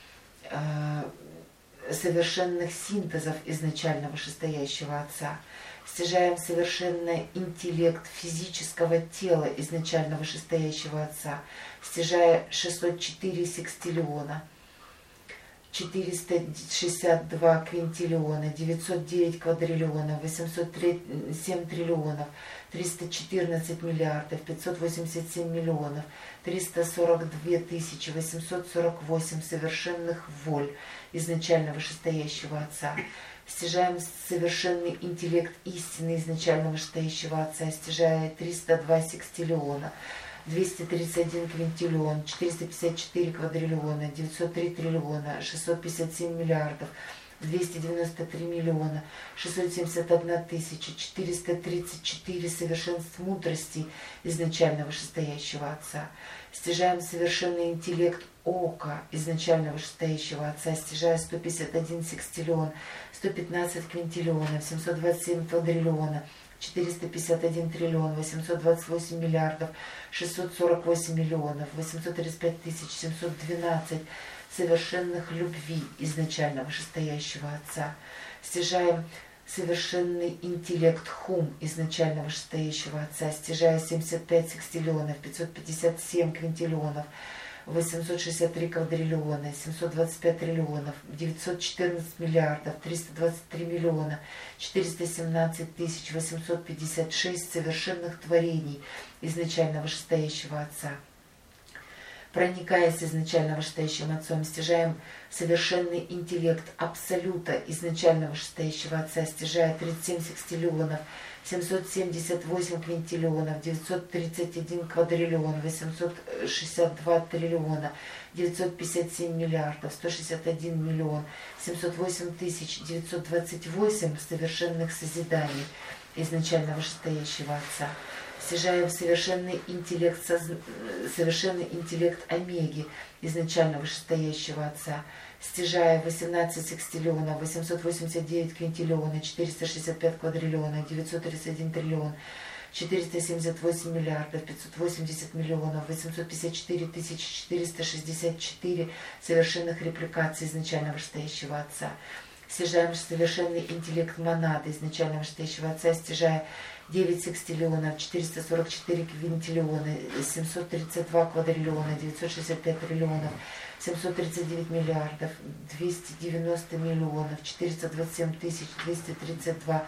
C: э, совершенных синтезов изначально вышестоящего Отца. Стяжаем совершенный интеллект физического тела изначально вышестоящего Отца, стяжая шестьсот четыре секстиллиона, четыреста шестьдесят два квинтиллиона, девятьсот девять квадриллионов, восемьсот семь триллионов, триста четырнадцать миллиардов, пятьсот восемьдесят семь миллионов, триста сорок две тысячи восемьсот сорок восемь совершенных воль изначально вышестоящего Отца. Стяжаем совершенный интеллект истины изначально вышестоящего Отца, стяжая триста два секстиллиона, двести тридцать один квинтиллион, четыреста пятьдесят четыре квадриллиона, девятьсот три триллиона, шестьсот пятьдесят семь миллиардов, двести девяносто три миллиона, шестьсот семьдесят одна тысяча, четыреста тридцать четыре совершенств мудрости изначально вышестоящего Отца. Стяжаем совершенный интеллект ока изначально вышестоящего Отца, стяжая сто пятьдесят один секстиллион, сто пятнадцать квинтиллионов, семьсот двадцать семь квадриллиона, четыреста пятьдесят один триллион, восемьсот двадцать восемь миллиардов, шестьсот сорок восемь миллионов, восемьсот тридцать пять тысяч семьсот двенадцать совершенных любви изначально вышестоящего Отца. Стяжаем совершенный интеллект Хум изначально вышестоящего Отца, стяжая семьдесят пять секстиллионов, пятьсот пятьдесят семь квинтиллионов, восемьсот шестьдесят три квадриллиона, семьсот двадцать пять триллионов, девятьсот четырнадцать миллиардов, триста двадцать три миллиона, четыреста семнадцать тысяч восемьсот пятьдесят шесть совершенных творений изначально вышестоящего Отца. Проникаясь изначально вышестоящим Отцом, стяжаем совершенный интеллект Абсолюта изначально вышестоящего Отца, стяжая тридцать семь секстиллионов, семьсот семьдесят восемь квинтиллионов, девятьсот тридцать один квадриллион, восемьсот шестьдесят два триллиона, девятьсот пятьдесят семь миллиардов, сто шестьдесят один миллион, семьсот восемь тысяч девятьсот двадцать восемь совершенных созиданий изначально вышестоящего Отца. Стяжаем совершенный интеллект, соз... совершенный интеллект Омеги изначально вышестоящего Отца, стяжая восемнадцать секстиллионов, восемьсот восемьдесят девять квинтиллиона, четыреста шестьдесят пять квадриллиона, девятьсот тридцать один триллион, четыреста семьдесят восемь миллиардов, пятьсот восемьдесят миллионов, восемьсот пятьдесят четыре тысячи четыреста шестьдесят четыре совершенных репликаций изначально вышестоящего Отца. Стяжаем совершенный интеллект Монады изначально вышестоящего Отца, стяжая девять секстиллионов, четыреста сорок четыре квинтиллиона, семьсот тридцать два квадриллиона, девятьсот шестьдесят пять триллионов, семьсот тридцать девять миллиардов, двести девяносто миллионов, четыреста двадцать семь тысяч двести тридцать два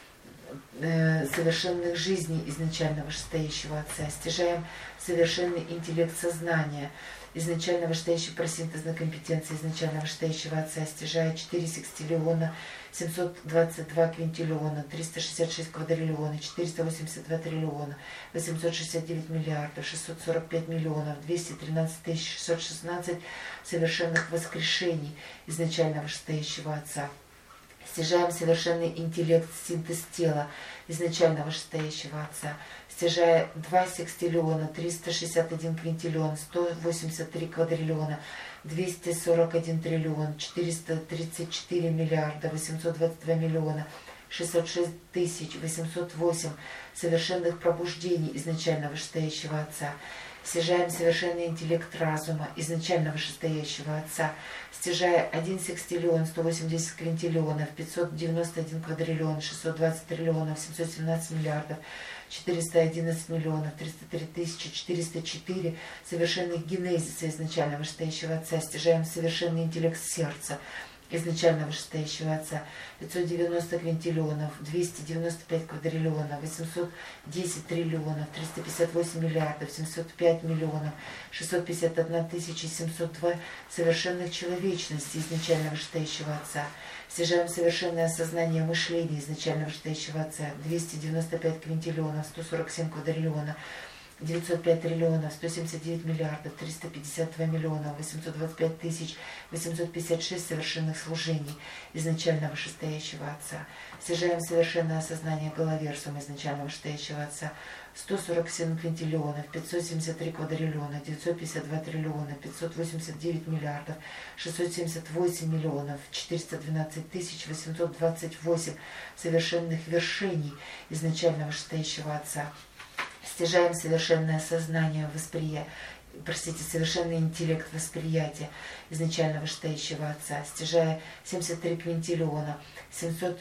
C: э, совершенных жизней изначально вышестоящего Отца. Стяжаем совершенный интеллект сознания изначально вышестоящий просинтезной компетенции изначально вышестоящего Отца, стяжая четыре секстиллиона, семьсот двадцать два квинтиллиона, триста шестьдесят шесть квадриллиона, четыреста восемьдесят два триллиона, восемьсот шестьдесят девять миллиардов, шестьсот сорок пять миллионов, двести тринадцать тысяч шестьсот шестнадцать совершенных воскрешений изначально вышестоящего Отца. Стяжаем совершенный интеллект синтез тела изначально вышестоящего Отца, стяжая два секстиллиона, триста шестьдесят один квинтиллион, сто восемьдесят три квадриллиона, двести сорок один триллион, четыреста тридцать четыре миллиарда, восемьсот двадцать два миллиона, шестьсот шесть тысяч восемьсот восемь совершенных пробуждений изначально вышестоящего Отца. Стяжаем совершенный интеллект разума изначально вышестоящего Отца, стяжая один секстиллион, сто восемьдесят квинтиллионов, пятьсот девяносто один квадриллион, шестьсот двадцать триллионов, семьсот семнадцать миллиардов, четыреста одиннадцать миллионов, триста три тысячи четыреста четыре совершенных генезиса изначально вышестоящего Отца, стяжаем совершенный интеллект сердца изначально вышестоящего Отца, пятьсот девяносто квинтиллионов, двести девяносто пять квадриллионов, восемьсот десять триллионов, триста пятьдесят восемь миллиардов, семьсот пять миллионов, шестьсот пятьдесят одна тысяча семьсот два совершенных человечности изначально вышестоящего Отца. Стяжаем совершенное осознание мышления изначально вышестоящего Отца, двести девяносто пять квинтиллионов, сто сорок семь квадриллионов, девятьсот пять триллионов, сто семьдесят девять миллиардов, триста пятьдесят два миллиона, восемьсот двадцать пять тысяч восемьсот пятьдесят шесть совершенных служений изначально вышестоящего Отца. Стяжаем совершенное осознание Головерсума изначально вышестоящего Отца, сто сорок семь квинтиллионов, пятьсот семьдесят три квадриллиона, девятьсот пятьдесят два триллиона, пятьсот восемьдесят девять миллиардов, шестьсот семьдесят восемь миллионов, четыреста двенадцать тысяч восемьсот двадцать восемь совершенных вершений изначально вышестоящего Отца. Стяжаем совершенное сознание восприятия, простите, совершенный интеллект восприятия изначально вышестоящего Отца, стяжая семьдесят три квинтиллиона, семьсот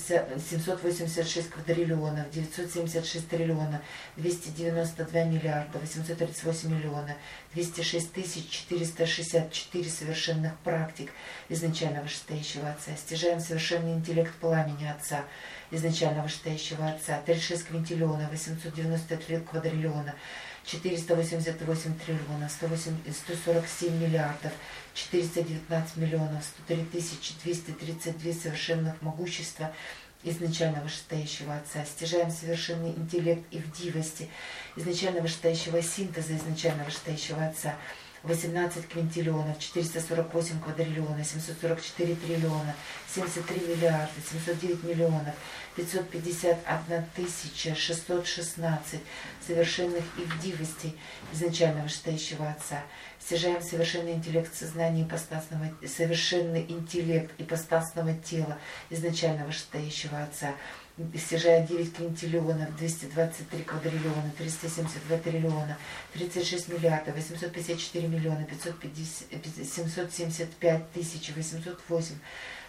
C: восемьдесят шесть квадриллионов, девятьсот семьдесят шесть триллионов, двести девяносто два миллиарда, восемьсот тридцать восемь миллионов, двести шесть тысяч четыреста шестьдесят четыре совершенных практик изначально вышестоящего Отца, стяжаем совершенный интеллект пламени Отца изначально вышестоящего Отца, тридцать шесть квинтиллионов, восемьсот девяносто три квадриллиона, четыреста восемьдесят восемь триллионов, сто сорок семь миллиардов, четыреста девятнадцать миллионов, сто три тысячи двести тридцать два совершенных могущества изначально вышестоящего Отца. Стяжаем совершенный интеллект и вдивости изначально вышестоящего синтеза изначально вышестоящего Отца, восемнадцать квинтиллионов, четыреста сорок восемь квадриллионов, семьсот сорок четыре триллиона, семьдесят три миллиарда, семьсот девять миллионов, пятьсот пятьдесят одна тысяча шестьсот шестнадцать совершенных ивдивостей изначально вышестоящего Отца. Стяжаем совершенный интеллект сознания ипостасного, совершенный интеллект ипостасного тела изначально вышестоящего Отца, стяжая девять квинтиллионов, двести двадцать три квадриллиона, триста семьдесят два триллиона, тридцать шесть миллиардов, восемьсот пятьдесят четыре миллиона, пятьсот семьдесят пять тысяч восемьсот восемь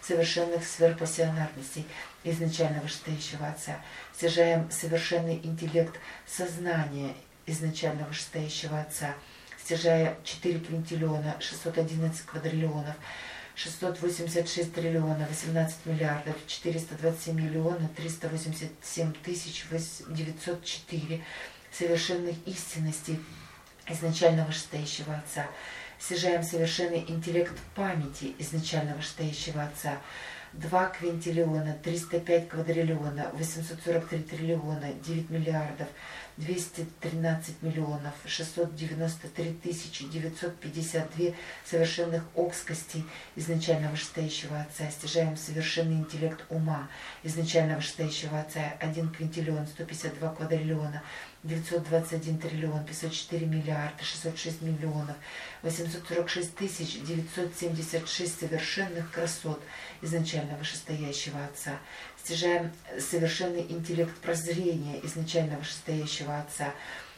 C: совершенных сфер пассионарностей изначально вышестоящего Отца. Стяжаем совершенный интеллект сознания изначально вышестоящего Отца. Стяжая четыре квинтиллиона, шестьсот одиннадцать квадриллионов, шестьсот восемьдесят шесть триллионов, восемнадцать миллиардов, четыреста двадцать семь миллионов, триста восемьдесят семь тысяч девятьсот четыре совершенных истинностей изначально вышестоящего Отца. Стяжаем совершенный интеллект памяти изначально вышестоящего Отца. два квинтиллиона, триста пять квадриллиона, восемьсот сорок три триллиона, девять миллиардов, двести тринадцать миллионов, шестьсот девяносто три тысячи девятьсот пятьдесят два совершенных окскостей изначально вышестоящего Отца. Стяжаем совершенный интеллект ума изначально вышестоящего Отца. один квинтиллион, сто пятьдесят два квадриллиона, девятьсот двадцать один триллион, пятьсот четыре миллиарда, шестьсот шесть миллионов, восемьсот сорок шесть тысяч девятьсот семьдесят шесть совершенных красот изначально вышестоящего Отца. Стяжаем совершенный интеллект прозрения изначально вышестоящего Отца.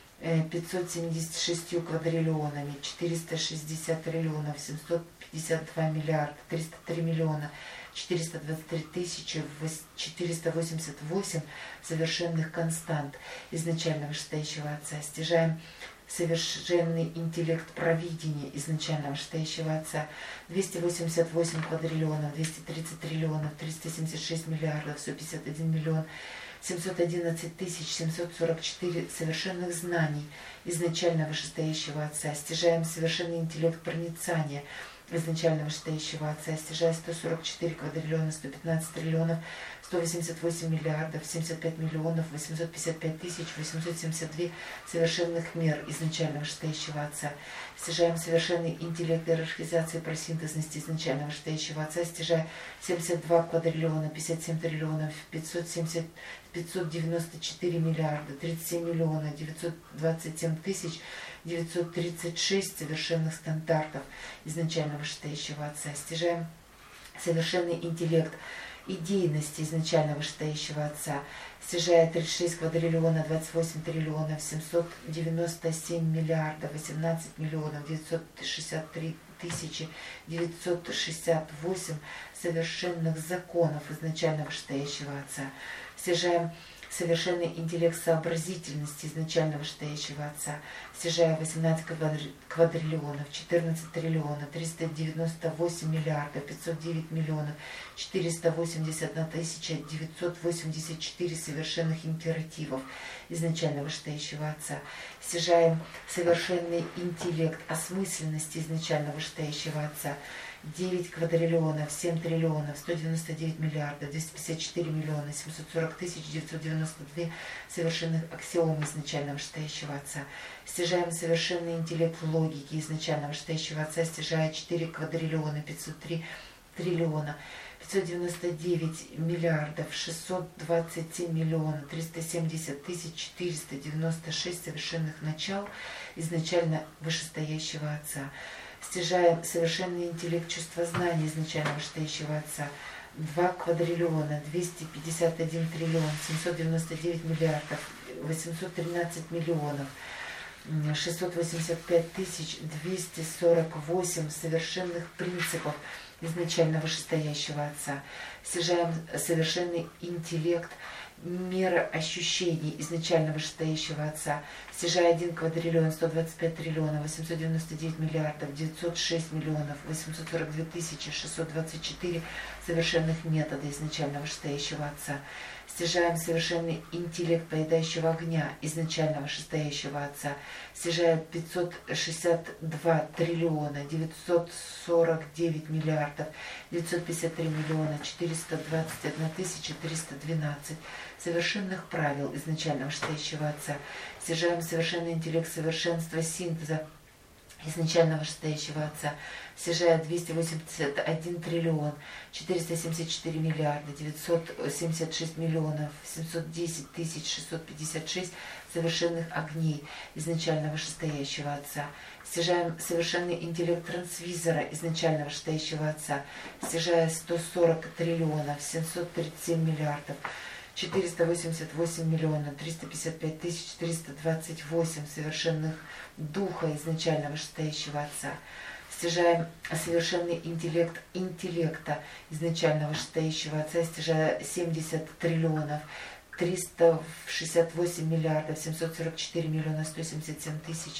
C: пятьсот семьдесят шесть квадриллионами, четыреста шестьдесят триллионов, семьсот пятьдесят два миллиарда, триста три миллиона, четыреста двадцать три тысячи четыреста восемьдесят восемь совершенных констант изначально вышестоящего Отца. Стяжаем совершенный интеллект провидения изначально вышестоящего Отца. двести восемьдесят восемь квадриллионов, двести тридцать триллионов, триста семьдесят шесть миллиардов, сто пятьдесят один миллион, семьсот одиннадцать тысяч семьсот сорок четыре совершенных знаний изначально вышестоящего Отца. Стяжаем совершенный интеллект проницания изначально вышестоящего Отца. Стяжая сто сорок четыре квадриллиона, сто пятнадцать триллионов, сто восемьдесят восемь миллиардов, семьдесят пять миллионов, восемьсот пятьдесят пять тысяч восемьсот семьдесят два совершенных мер изначально вышестоящего Отца. Стяжаем совершенный интеллект иерархизации просинтезности изначально вышестоящего Отца. Стяжая семьдесят два квадриллиона, пятьдесят семь триллионов, пятьсот семьдесят, пятьсот девяносто четыре миллиарда, тридцать семь миллионов, девятьсот двадцать семь тысяч девятьсот тридцать шесть совершенных стандартов изначально вышестоящего Отца. Стяжаем совершенный интеллект идейности изначально вышестоящего Отца. Стяжая тридцать шесть квадриллиона, двадцать восемь триллионов, семьсот девяносто семь миллиардов, восемнадцать миллионов, девятьсот шестьдесят три тысячи девятьсот шестьдесят восемь совершенных законов изначально вышестоящего Отца. Стяжаем совершенный интеллект сообразительности изначально вышестоящего Отца. Стяжая восемнадцать квадриллионов, четырнадцать триллионов, триста девяносто восемь миллиардов, пятьсот девять миллионов, четыреста восемьдесят одна тысяча девятьсот восемьдесят четыре совершенных императивов изначально вышестоящего Отца. Стяжаем совершенный интеллект осмысленности изначально вышестоящего Отца. девять квадриллионов, семь триллионов, сто девяносто девять миллиардов, двести пятьдесят четыре миллиона, семьсот сорок тысяч девятьсот девяносто два совершенных аксиом изначально вышестоящего Отца. Стяжаем совершенный интеллект логики изначально вышестоящего Отца. Стяжая четыре квадриллиона, пятьсот три триллиона, пятьсот девяносто девять миллиардов, шестьсот двадцать семь миллионов, триста семьдесят тысяч четыреста девяносто шесть совершенных начал изначально вышестоящего Отца. Стяжаем совершенный интеллект чувства знания изначально вышестоящего Отца. два квадриллиона, двести пятьдесят один триллион, семьсот девяносто девять миллиардов, восемьсот тринадцать миллионов, шестьсот восемьдесят пять тысяч двести сорок восемь совершенных принципов изначально вышестоящего Отца. Стяжаем совершенный интеллект мера ощущений изначально вышестоящего Отца. Стяжая один квадриллион, сто двадцать пять триллионов, восемьсот девяносто девять миллиардов, девятьсот шесть миллионов, восемьсот сорок две тысячи шестьсот двадцать четыре совершенных метода изначально вышестоящего Отца. Стяжаем совершенный интеллект поедающего огня изначально вышестоящего Отца. Стяжая пятьсот шестьдесят два триллиона, девятьсот сорок девять миллиардов, девятьсот пятьдесят три миллиона, четыреста двадцать одна тысяча триста двенадцать совершенных правил изначально вышестоящего Отца. Стяжаем совершенный интеллект совершенства синтеза изначально вышестоящего Отца. Стяжая двести восемьдесят один триллион, четыреста семьдесят четыре миллиарда, девятьсот семьдесят шесть миллионов, семьсот десять тысяч шестьсот пятьдесят шесть совершенных огней изначально вышестоящего Отца. Стяжаем совершенный интеллект трансвизора изначально вышестоящего Отца. Стяжая сто сорок триллионов, семьсот тридцать семь миллиардов, четыреста восемьдесят восемь миллионов, триста пятьдесят пять тысяч триста двадцать восемь совершенных духа изначально вышестоящего Отца. стяжаем совершенный интеллект интеллекта изначально вышестоящего Отца, стяжая семьдесят триллионов, триста шестьдесят восемь миллиардов, семьсот сорок четыре миллиона, сто семьдесят семь тысяч,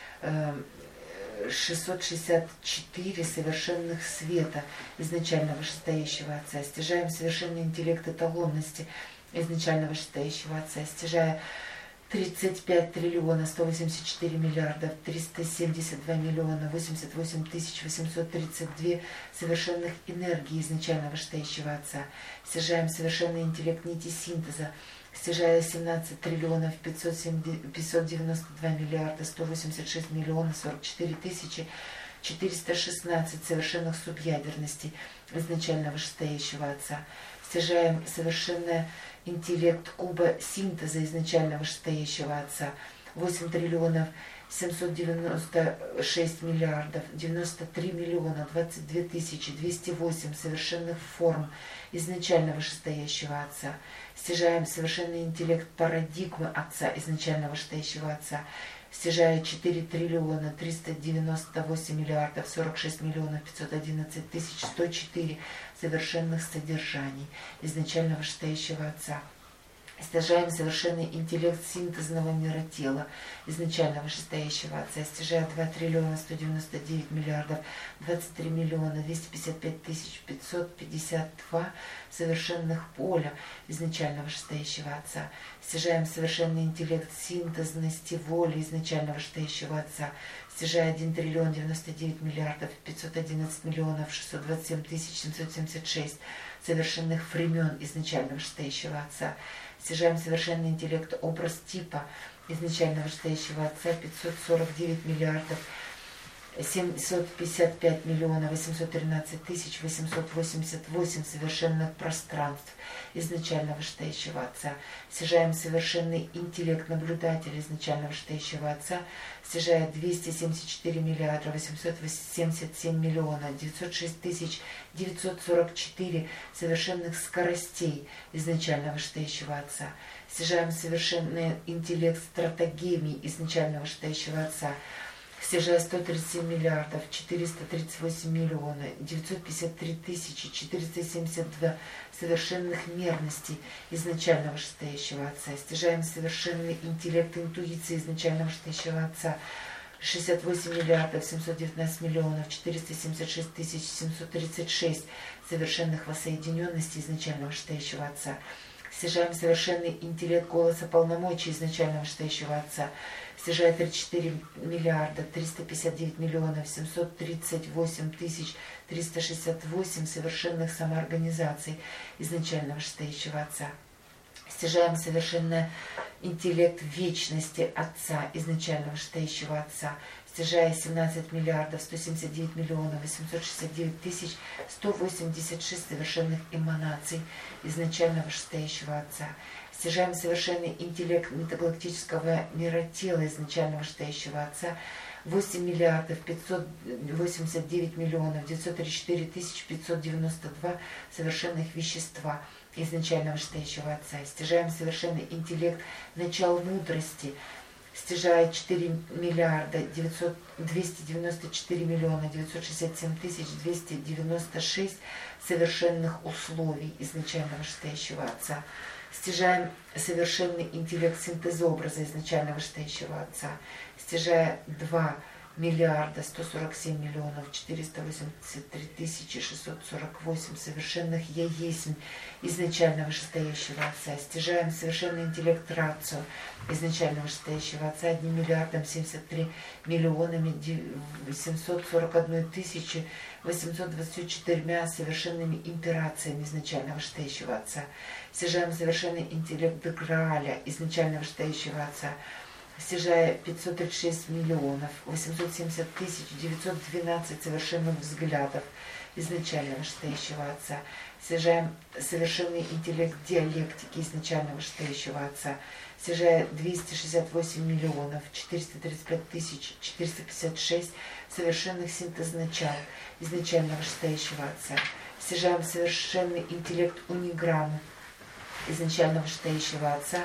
C: шестьсот шестьдесят четыре совершенных света изначально вышестоящего Отца, стяжаем совершенный интеллект эталонности изначально вышестоящего Отца, стяжая тридцать пять триллионов, сто восемьдесят четыре миллиардов, триста семьдесят два миллиона, восемьдесят восемь тысяч восемьсот тридцать две совершенных энергии изначально вышестоящего Отца, стяжаем совершенный интеллект нити синтеза, стяжая семнадцать триллионов, пятьсот девяносто два миллиарда, сто восемьдесят шесть миллионов, сорок четыре тысячи четыреста шестнадцать совершенных субъядерностей изначально вышестоящего Отца, стяжаем совершенное интеллект куба синтеза изначально вышестоящего Отца, восемь триллионов, семьсот девяносто шесть миллиардов, девяносто три миллиона, двадцать две тысячи двести восемь совершенных форм изначально вышестоящего Отца, стяжаем совершенный интеллект парадигмы Отца изначально вышестоящего Отца, стяжая четыре триллиона, триста девяносто восемь миллиардов, сорок шесть миллионов, пятьсот одиннадцать тысяч сто четыре совершенных содержаний изначально вышестоящего Отца, стяжаем совершенный интеллект синтезного мира тела изначально вышестоящего Отца, стяжая два триллиона, сто девяносто девять миллиардов, двадцать три миллиона, двести пятьдесят пять тысяч пятьсот пятьдесят два совершенных поля изначально вышестоящего Отца, стяжаем совершенный интеллект синтезности воли изначально вышестоящего Отца, стяжая один триллион, девяносто девять миллиардов, пятьсот одиннадцать миллионов, шестьсот двадцать семь тысяч семьсот семьдесят шесть совершенных времен изначально вышестоящего Отца, стяжаем совершенный интеллект образ типа изначально вышестоящего Отца, пятьсот сорок девять миллиардов, семьсот пятьдесят пять миллионов, восемьсот тринадцать тысяч восемьсот восемьдесят восемь совершенных пространств изначально вышестоящего Отца, стяжаем совершенный интеллект наблюдателя изначально вышестоящего Отца, стяжая двести семьдесят четыре миллиарда, восемьсот семьдесят семь миллионов, девятьсот шесть тысяч девятьсот сорок четыре совершенных скоростей изначально вышестоящего Отца, стяжаем совершенный интеллект стратегемий изначально вышестоящего Отца, стяжая сто тридцать семь миллиардов, четыреста тридцать восемь миллионов, девятьсот пятьдесят три тысячи четыреста семьдесят два совершенных мерностей изначально вышестоящего Отца, стяжаем совершенный интеллект интуиции изначально вышестоящего Отца, шестьдесят восемь миллиардов, семьсот девятнадцать миллионов, четыреста семьдесят шесть тысяч семьсот тридцать шесть совершенных воссоединенностей изначально вышестоящего Отца, стяжаем совершенный интеллект голоса полномочий изначально вышестоящего Отца, стяжая тридцать четыре миллиарда, триста пятьдесят девять миллионов, семьсот тридцать восемь тысяч триста шестьдесят восемь совершенных самоорганизаций изначально вышестоящего Отца, стяжаем совершенный интеллект вечности Отца изначально вышестоящего Отца, стяжая семнадцать миллиардов, сто семьдесят девять миллионов, восемьсот шестьдесят девять тысяч сто восемьдесят шесть совершенных эманаций изначально вышестоящего Отца, стяжаем совершенный интеллект метагалактического мира тела изначально вышестоящего Отца, восемь миллиардов, пятьсот восемьдесят девять миллионов, девятьсот тридцать четыре тысячи пятьсот девяносто два совершенных вещества изначально вышестоящего Отца, стяжаем совершенный интеллект начал мудрости, стяжая четыре миллиарда, девятьсот, двести девяносто четыре миллиона, девятьсот шестьдесят семь тысяч двести девяносто шесть совершенных условий изначально вышестоящего Отца, стяжаем совершенный интеллект синтезообраза изначально вышестоящего Отца, стяжая два миллиарда, сто сорок семь миллионов, четыреста восемьдесят три тысячи шестьсот сорок восемь совершенных я есть изначально вышестоящего Отца, стяжаем совершенный интеллект рацио изначально вышестоящего Отца, одним миллиардом семьдесят три миллионами семьсот сорок одной тысячи восемьсот двадцать четырьмя совершенными имперациями изначально вышестоящего Отца, стяжаем совершенный интеллект Грааля изначально вышестоящего Отца, стяжая пятьсот тридцать шесть миллионов, восемьсот семьдесят тысяч девятьсот двенадцать совершенных взглядов изначально вышестоящего Отца, стяжаем совершенный интеллект диалектики изначально вышестоящего Отца, стяжая двести шестьдесят восемь миллионов, четыреста тридцать пять тысяч четыреста пятьдесят шесть совершенных синтез начал изначально вышестоящего Отца, стяжаем совершенный интеллект униграммы изначально вышестоящего Отца,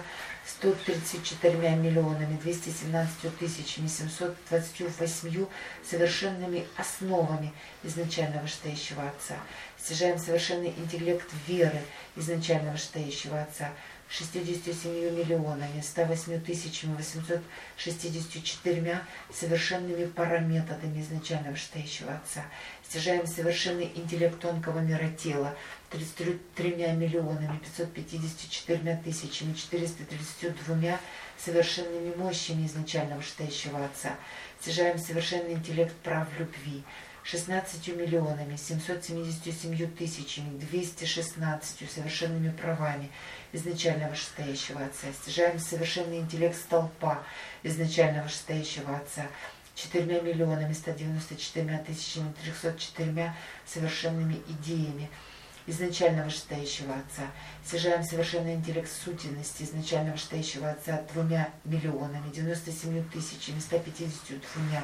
C: сто тридцать четырьмя миллионами двести семнадцатью тысячами семьсот двадцатью восьмью совершенными основами изначально вышестоящего Отца. Стяжаем совершенный интеллект веры изначально вышестоящего Отца шестьюдесятью семью миллионами ста восьмью тысячами восемьсот шестьюдесятью четырьмя совершенными параметодами изначально вышестоящего Отца. Стяжаем совершенный интеллект тонкого мира тела тридцатью тремя миллионами пятьсот пятьюдесятью четырьмя тысячами четырьмястами тридцатью двумя совершенными мощами изначально вышестоящего Отца. Стяжаем совершенный интеллект прав любви шестнадцатью миллионами семьсот семьдесят семью тысячами двумястами шестнадцатью совершенными правами изначально вышестоящего Отца. Стяжаем совершенный интеллект столпа изначально вышестоящего Отца четырьмя миллионами ста девяноста четырьмя тысячами трехсот четырьмя совершенными идеями изначально вышестоящего Отца. Стяжаем совершенный интеллект сутенности изначально вышестоящего Отца двумя миллионами девяноста семью тысячами ста пятьюдесятью двумя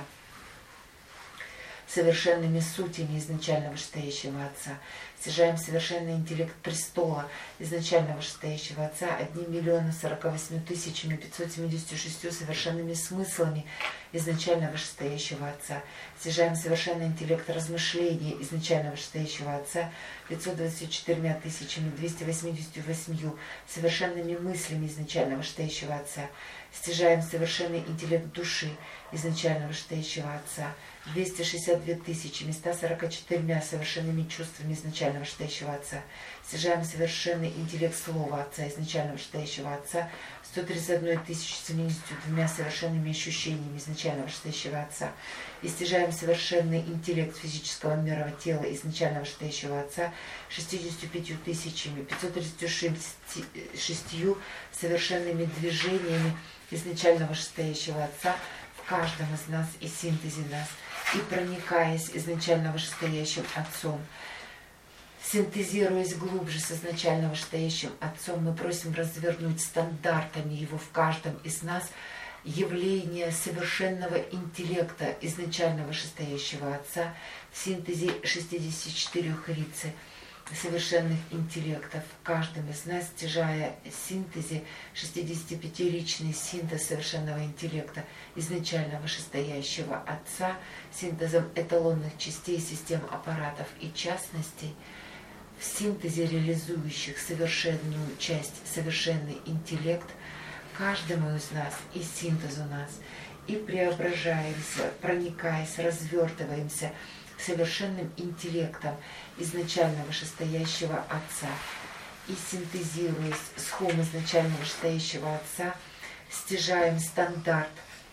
C: совершенными сутями изначально вышестоящего Отца. Стяжаем совершенный интеллект престола изначально вышестоящего Отца одним миллионом сорока восьмью тысячами пятьсот семьдесят шестью совершенными смыслами изначально вышестоящего Отца. Стяжаем совершенный интеллект размышления изначально вышестоящего Отца пятьсот двадцатью четырьмя тысячами двумястами восьмидесятью восьмью совершенными мыслями изначально вышестоящего Отца. Стяжаем совершенный интеллект души изначально вышестоящего Отца двумястами шестьюдесятью двумя тысячами ста сорока четырьмя совершенными чувствами изначально вышестоящего Отца. Стяжаем совершенный интеллект слова Отца изначально вышестоящего Отца сто тридцать одной тысячей семьдесятью двумя совершенными ощущениями изначально вышестоящего Отца. И стяжаем совершенный интеллект физического мира тела изначально вышестоящего Отца шестьюдесятью пятью тысячами пятьсот тридцатью шестью совершенными движениями изначально вышестоящего Отца в каждом из нас и синтезе нас, и проникаясь изначально вышестоящим Отцом, синтезируясь глубже с изначально вышестоящим Отцом, мы просим развернуть стандартами Его в каждом из нас явление совершенного интеллекта изначально вышестоящего Отца в синтезе шестидесяти четырёх рици совершенных интеллектов в каждом из нас, стяжая синтезе шестидесятипятиричный синтез совершенного интеллекта изначально вышестоящего Отца, синтезом эталонных частей систем аппаратов и частностей, в синтезе реализующих совершенную часть, совершенный интеллект каждому из нас и синтезу нас, и преображаемся, проникаясь, развертываемся совершенным интеллектом изначально вышестоящего Отца, и синтезируясь с хом изначально вышестоящего Отца, стяжаем стандарт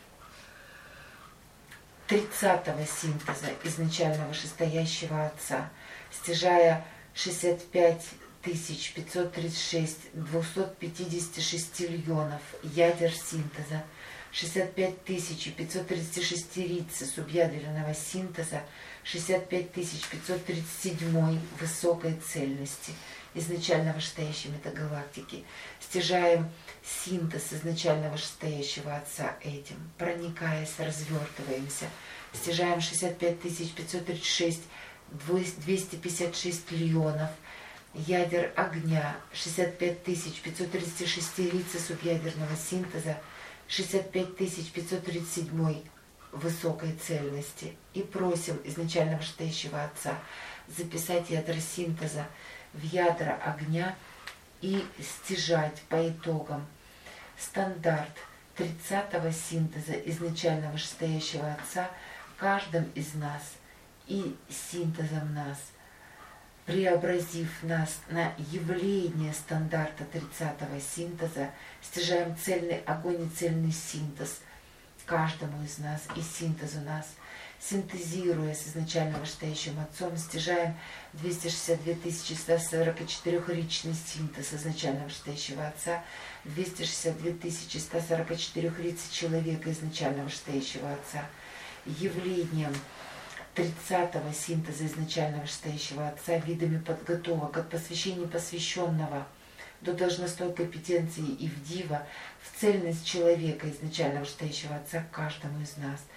C: тридцатого синтеза изначально вышестоящего Отца, стяжая шестьдесят пять тысяч пятьсот тридцать шесть двухсот пятидесяти шести льонов ядер синтеза, шестьдесят пять тысяч пятьсот тридцать шесть рицы субъядерного синтеза, шестьдесят пять тысяч пятьсот тридцать семь высокой цельности изначально вышестоящей метагалактики. Стяжаем синтез изначально вышестоящего Отца этим, проникаясь, развертываемся. Стяжаем шестьдесят пять тысяч пятьсот тридцать шесть двести пятьдесят шесть льонов ядер огня, шестьдесят пять тысяч пятьсот тридцать шесть рицы субъядерного синтеза, шестьдесят пять тысяч пятьсот тридцать семь высокой цельности. И просим изначально вышестоящего Отца записать ядра синтеза в ядра огня и стяжать по итогам стандарт тридцатого синтеза изначально вышестоящего Отца каждым из нас и синтезом нас, преобразив нас на явление стандарта тридцатого синтеза, стяжаем цельный огонь и цельный синтез каждому из нас и синтезу нас, синтезируя с изначально вышестоящим Отцом, стяжаем двести шестьдесят две тысячи сто сорок четыре ричный синтез изначально вышестоящего Отца, двести шестьдесят две тысячи сто сорок четыре рицы человека изначально вышестоящего Отца, явлением тридцатого синтеза изначально вышестоящего Отца, видами подготовок от посвящения посвященного до должностной компетенции и в дива, в цельность человека изначально вышестоящего Отца каждому из нас.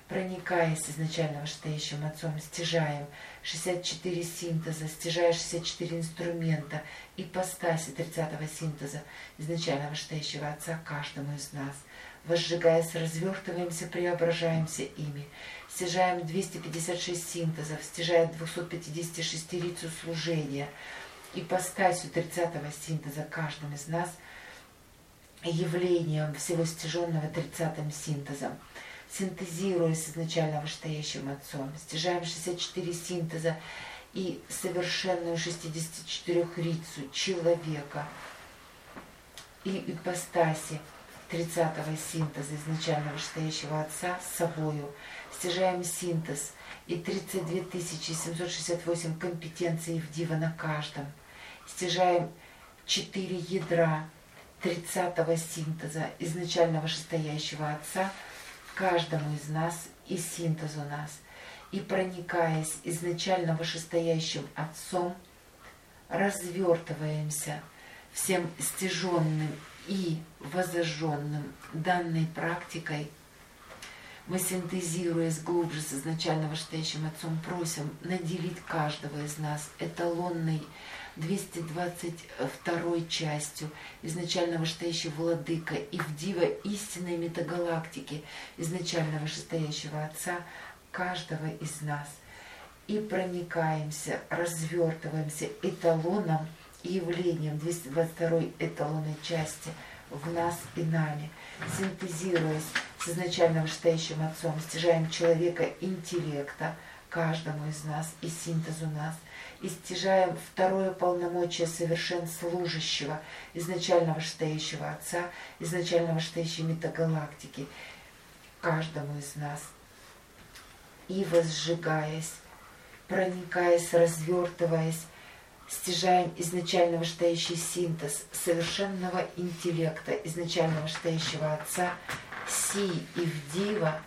C: проникаясь изначально вышестоящим Отцом, стяжаем шестьдесят четыре синтеза, стяжая шестьдесят четыре инструмента, ипостаси тридцатого синтеза изначально вышестоящего Отца каждому из нас. Возжигаясь, развертываемся, преображаемся ими. Стяжаем двести пятьдесят шесть синтезов, стяжая двухсот пятидесяти шестерицу служения, ипостасью тридцатого синтеза каждым из нас, явлением всего стяженного тридцатым синтезом. Синтезируясь изначально вышестоящим Отцом, стяжаем шестьдесят четыре синтеза и совершенную шестидесятичетырёхрицу человека и ипостаси тридцатого синтеза изначально вышестоящего Отца с собою. Стяжаем синтез и тридцать две тысячи семьсот шестьдесят восемь компетенций в Дива на каждом. Стяжаем четыре ядра тридцатого синтеза изначально вышестоящего Отца каждому из нас и синтезу нас. И проникаясь изначально вышестоящим Отцом, развертываемся всем стяженным и возожженным данной практикой. Мы, синтезируясь глубже с изначально вышестоящим Отцом, просим наделить каждого из нас эталонной двести двадцать второй частью изначально вышестоящего Владыка и в Дива истинной метагалактики изначально вышестоящего Отца каждого из нас. И проникаемся, развертываемся эталоном и явлением двести двадцать второй эталонной части в нас и нами, синтезируясь с изначально вышестоящим Отцом, стяжаем человека интеллекта каждому из нас и синтезу нас, и стяжаем второе полномочие совершен служащего изначально вышестоящего Отца, изначально вышестоящей метагалактики каждому из нас, и возжигаясь, проникаясь, развертываясь, стяжаем изначально вышестоящий синтез совершенного интеллекта изначально вышестоящего Отца, си и в Дива,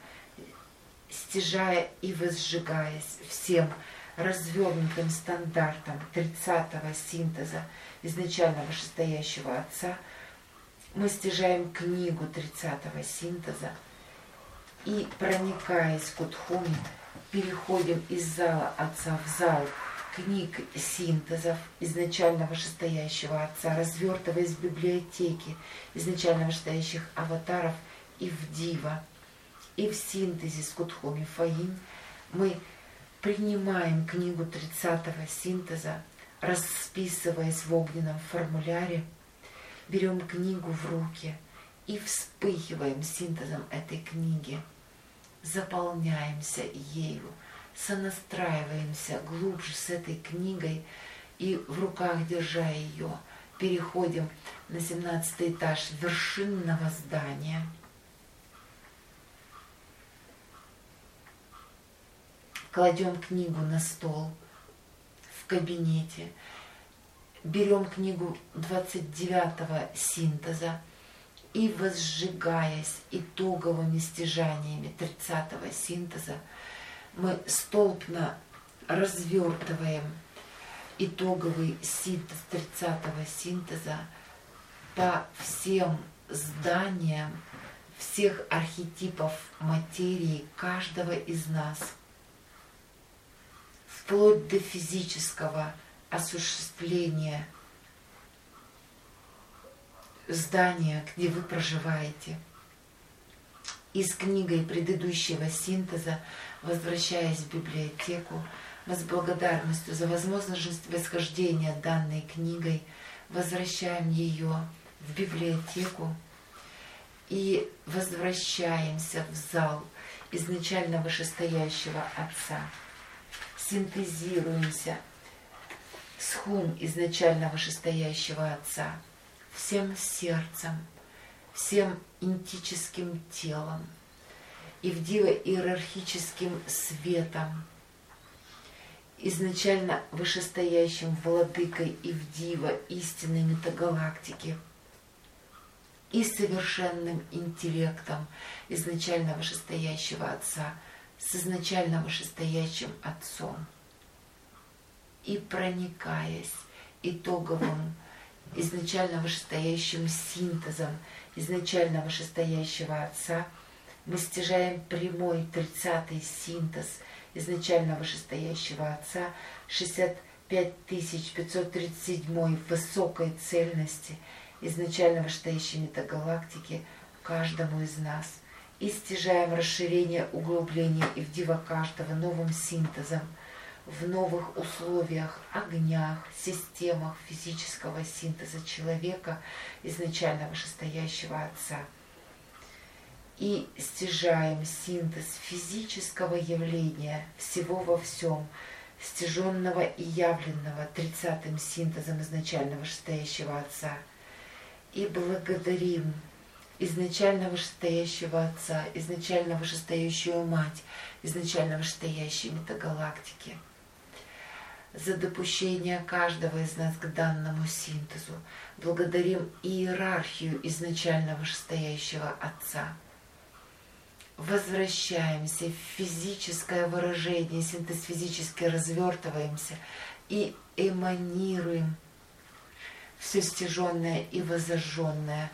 C: стяжая и возжигаясь всем развернутым стандартом тридцатого синтеза изначально вышестоящего Отца, мы стяжаем книгу тридцатого синтеза и, проникаясь к Удхуми, переходим из зала Отца в зал книг синтезов изначально вышестоящего Отца, развертываясь в библиотеке изначально вышестоящих аватаров и в Дива. И в синтезе с Кудхуми Фаин мы принимаем книгу тридцатого синтеза, расписываясь в огненном формуляре, берем книгу в руки и вспыхиваем синтезом этой книги, заполняемся ею, сонастраиваемся глубже с этой книгой и в руках, держа ее, переходим на семнадцатый этаж вершинного здания. Кладем книгу на стол в кабинете, берем книгу двадцать девятого синтеза и, возжигаясь итоговыми стяжаниями тридцатого синтеза, мы столпно развертываем итоговый синтез тридцатого синтеза по всем зданиям всех архетипов материи каждого из нас, вплоть до физического осуществления здания, где вы проживаете. И с книгой предыдущего синтеза, возвращаясь в библиотеку, мы с благодарностью за возможность восхождения данной книгой возвращаем ее в библиотеку и возвращаемся в зал изначально вышестоящего Отца. Синтезируемся с хум изначально вышестоящего Отца всем сердцем, всем интическим телом и в Дива иерархическим светом, изначально вышестоящим Владыкой и в Дива истинной метагалактики и совершенным интеллектом изначально вышестоящего Отца с изначально вышестоящим Отцом, и проникаясь итоговым изначально вышестоящим синтезом изначально вышестоящего Отца, Мы стяжаем прямой тридцатый синтез изначально вышестоящего Отца, шестьдесят пять тысяч пятьсот тридцать семь высокой цельности изначально вышестоящей метагалактики каждому из нас. И стяжаем расширение, углубление и вдива каждого новым синтезом в новых условиях, огнях, системах физического синтеза человека, изначально вышестоящего Отца. И стяжаем синтез физического явления всего во всем, стяженного и явленного тридцатым синтезом изначально вышестоящего Отца. И благодарим изначально вышестоящего Отца, изначально вышестоящую Мать, изначально вышестоящей метагалактики за допущение каждого из нас к данному синтезу. Благодарим иерархию изначально вышестоящего Отца. Возвращаемся в физическое выражение, синтез физически развертываемся и эманируем все стяженное и возожженное,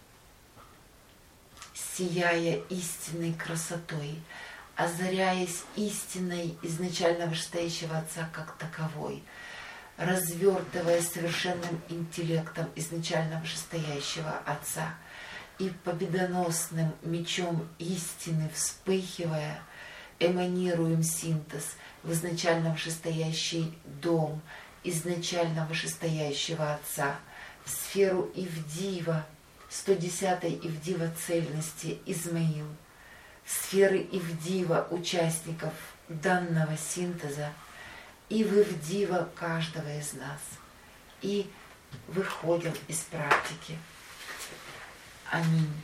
C: сияя истинной красотой, озаряясь истиной изначально вышестоящего Отца как таковой, развертываясь совершенным интеллектом изначально вышестоящего Отца и победоносным мечом истины вспыхивая, эманируем синтез в изначально вышестоящий дом изначально вышестоящего Отца, в сферу Ивдива, сто десятой Ивдива цельности Измаил, сферы Ивдива участников данного синтеза и в Ивдива каждого из нас. И выходим из практики. Аминь.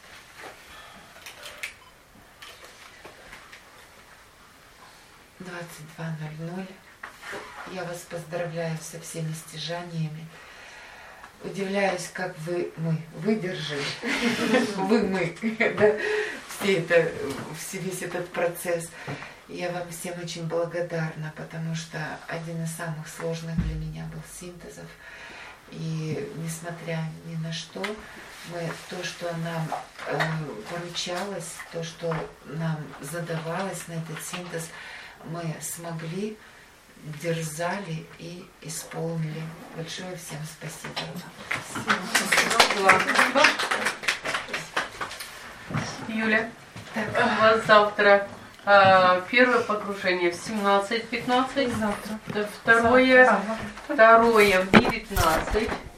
C: двадцать два ноль ноль. Я вас поздравляю со всеми стяжаниями. Удивляюсь, как вы, мы, выдержали, вы, мы, да, все это, весь этот процесс. Я вам всем очень благодарна, потому что один из самых сложных для меня был синтезов. И несмотря ни на что, мы то, что нам э, поручалось, то, что нам задавалось на этот синтез, мы смогли, дерзали и исполнили. Большое всем спасибо.
B: Юля, так, у вас завтра а, первое погружение в семнадцать пятнадцать,
D: Завтра.
B: второе,
D: Завтра.
B: второе в девятнадцать.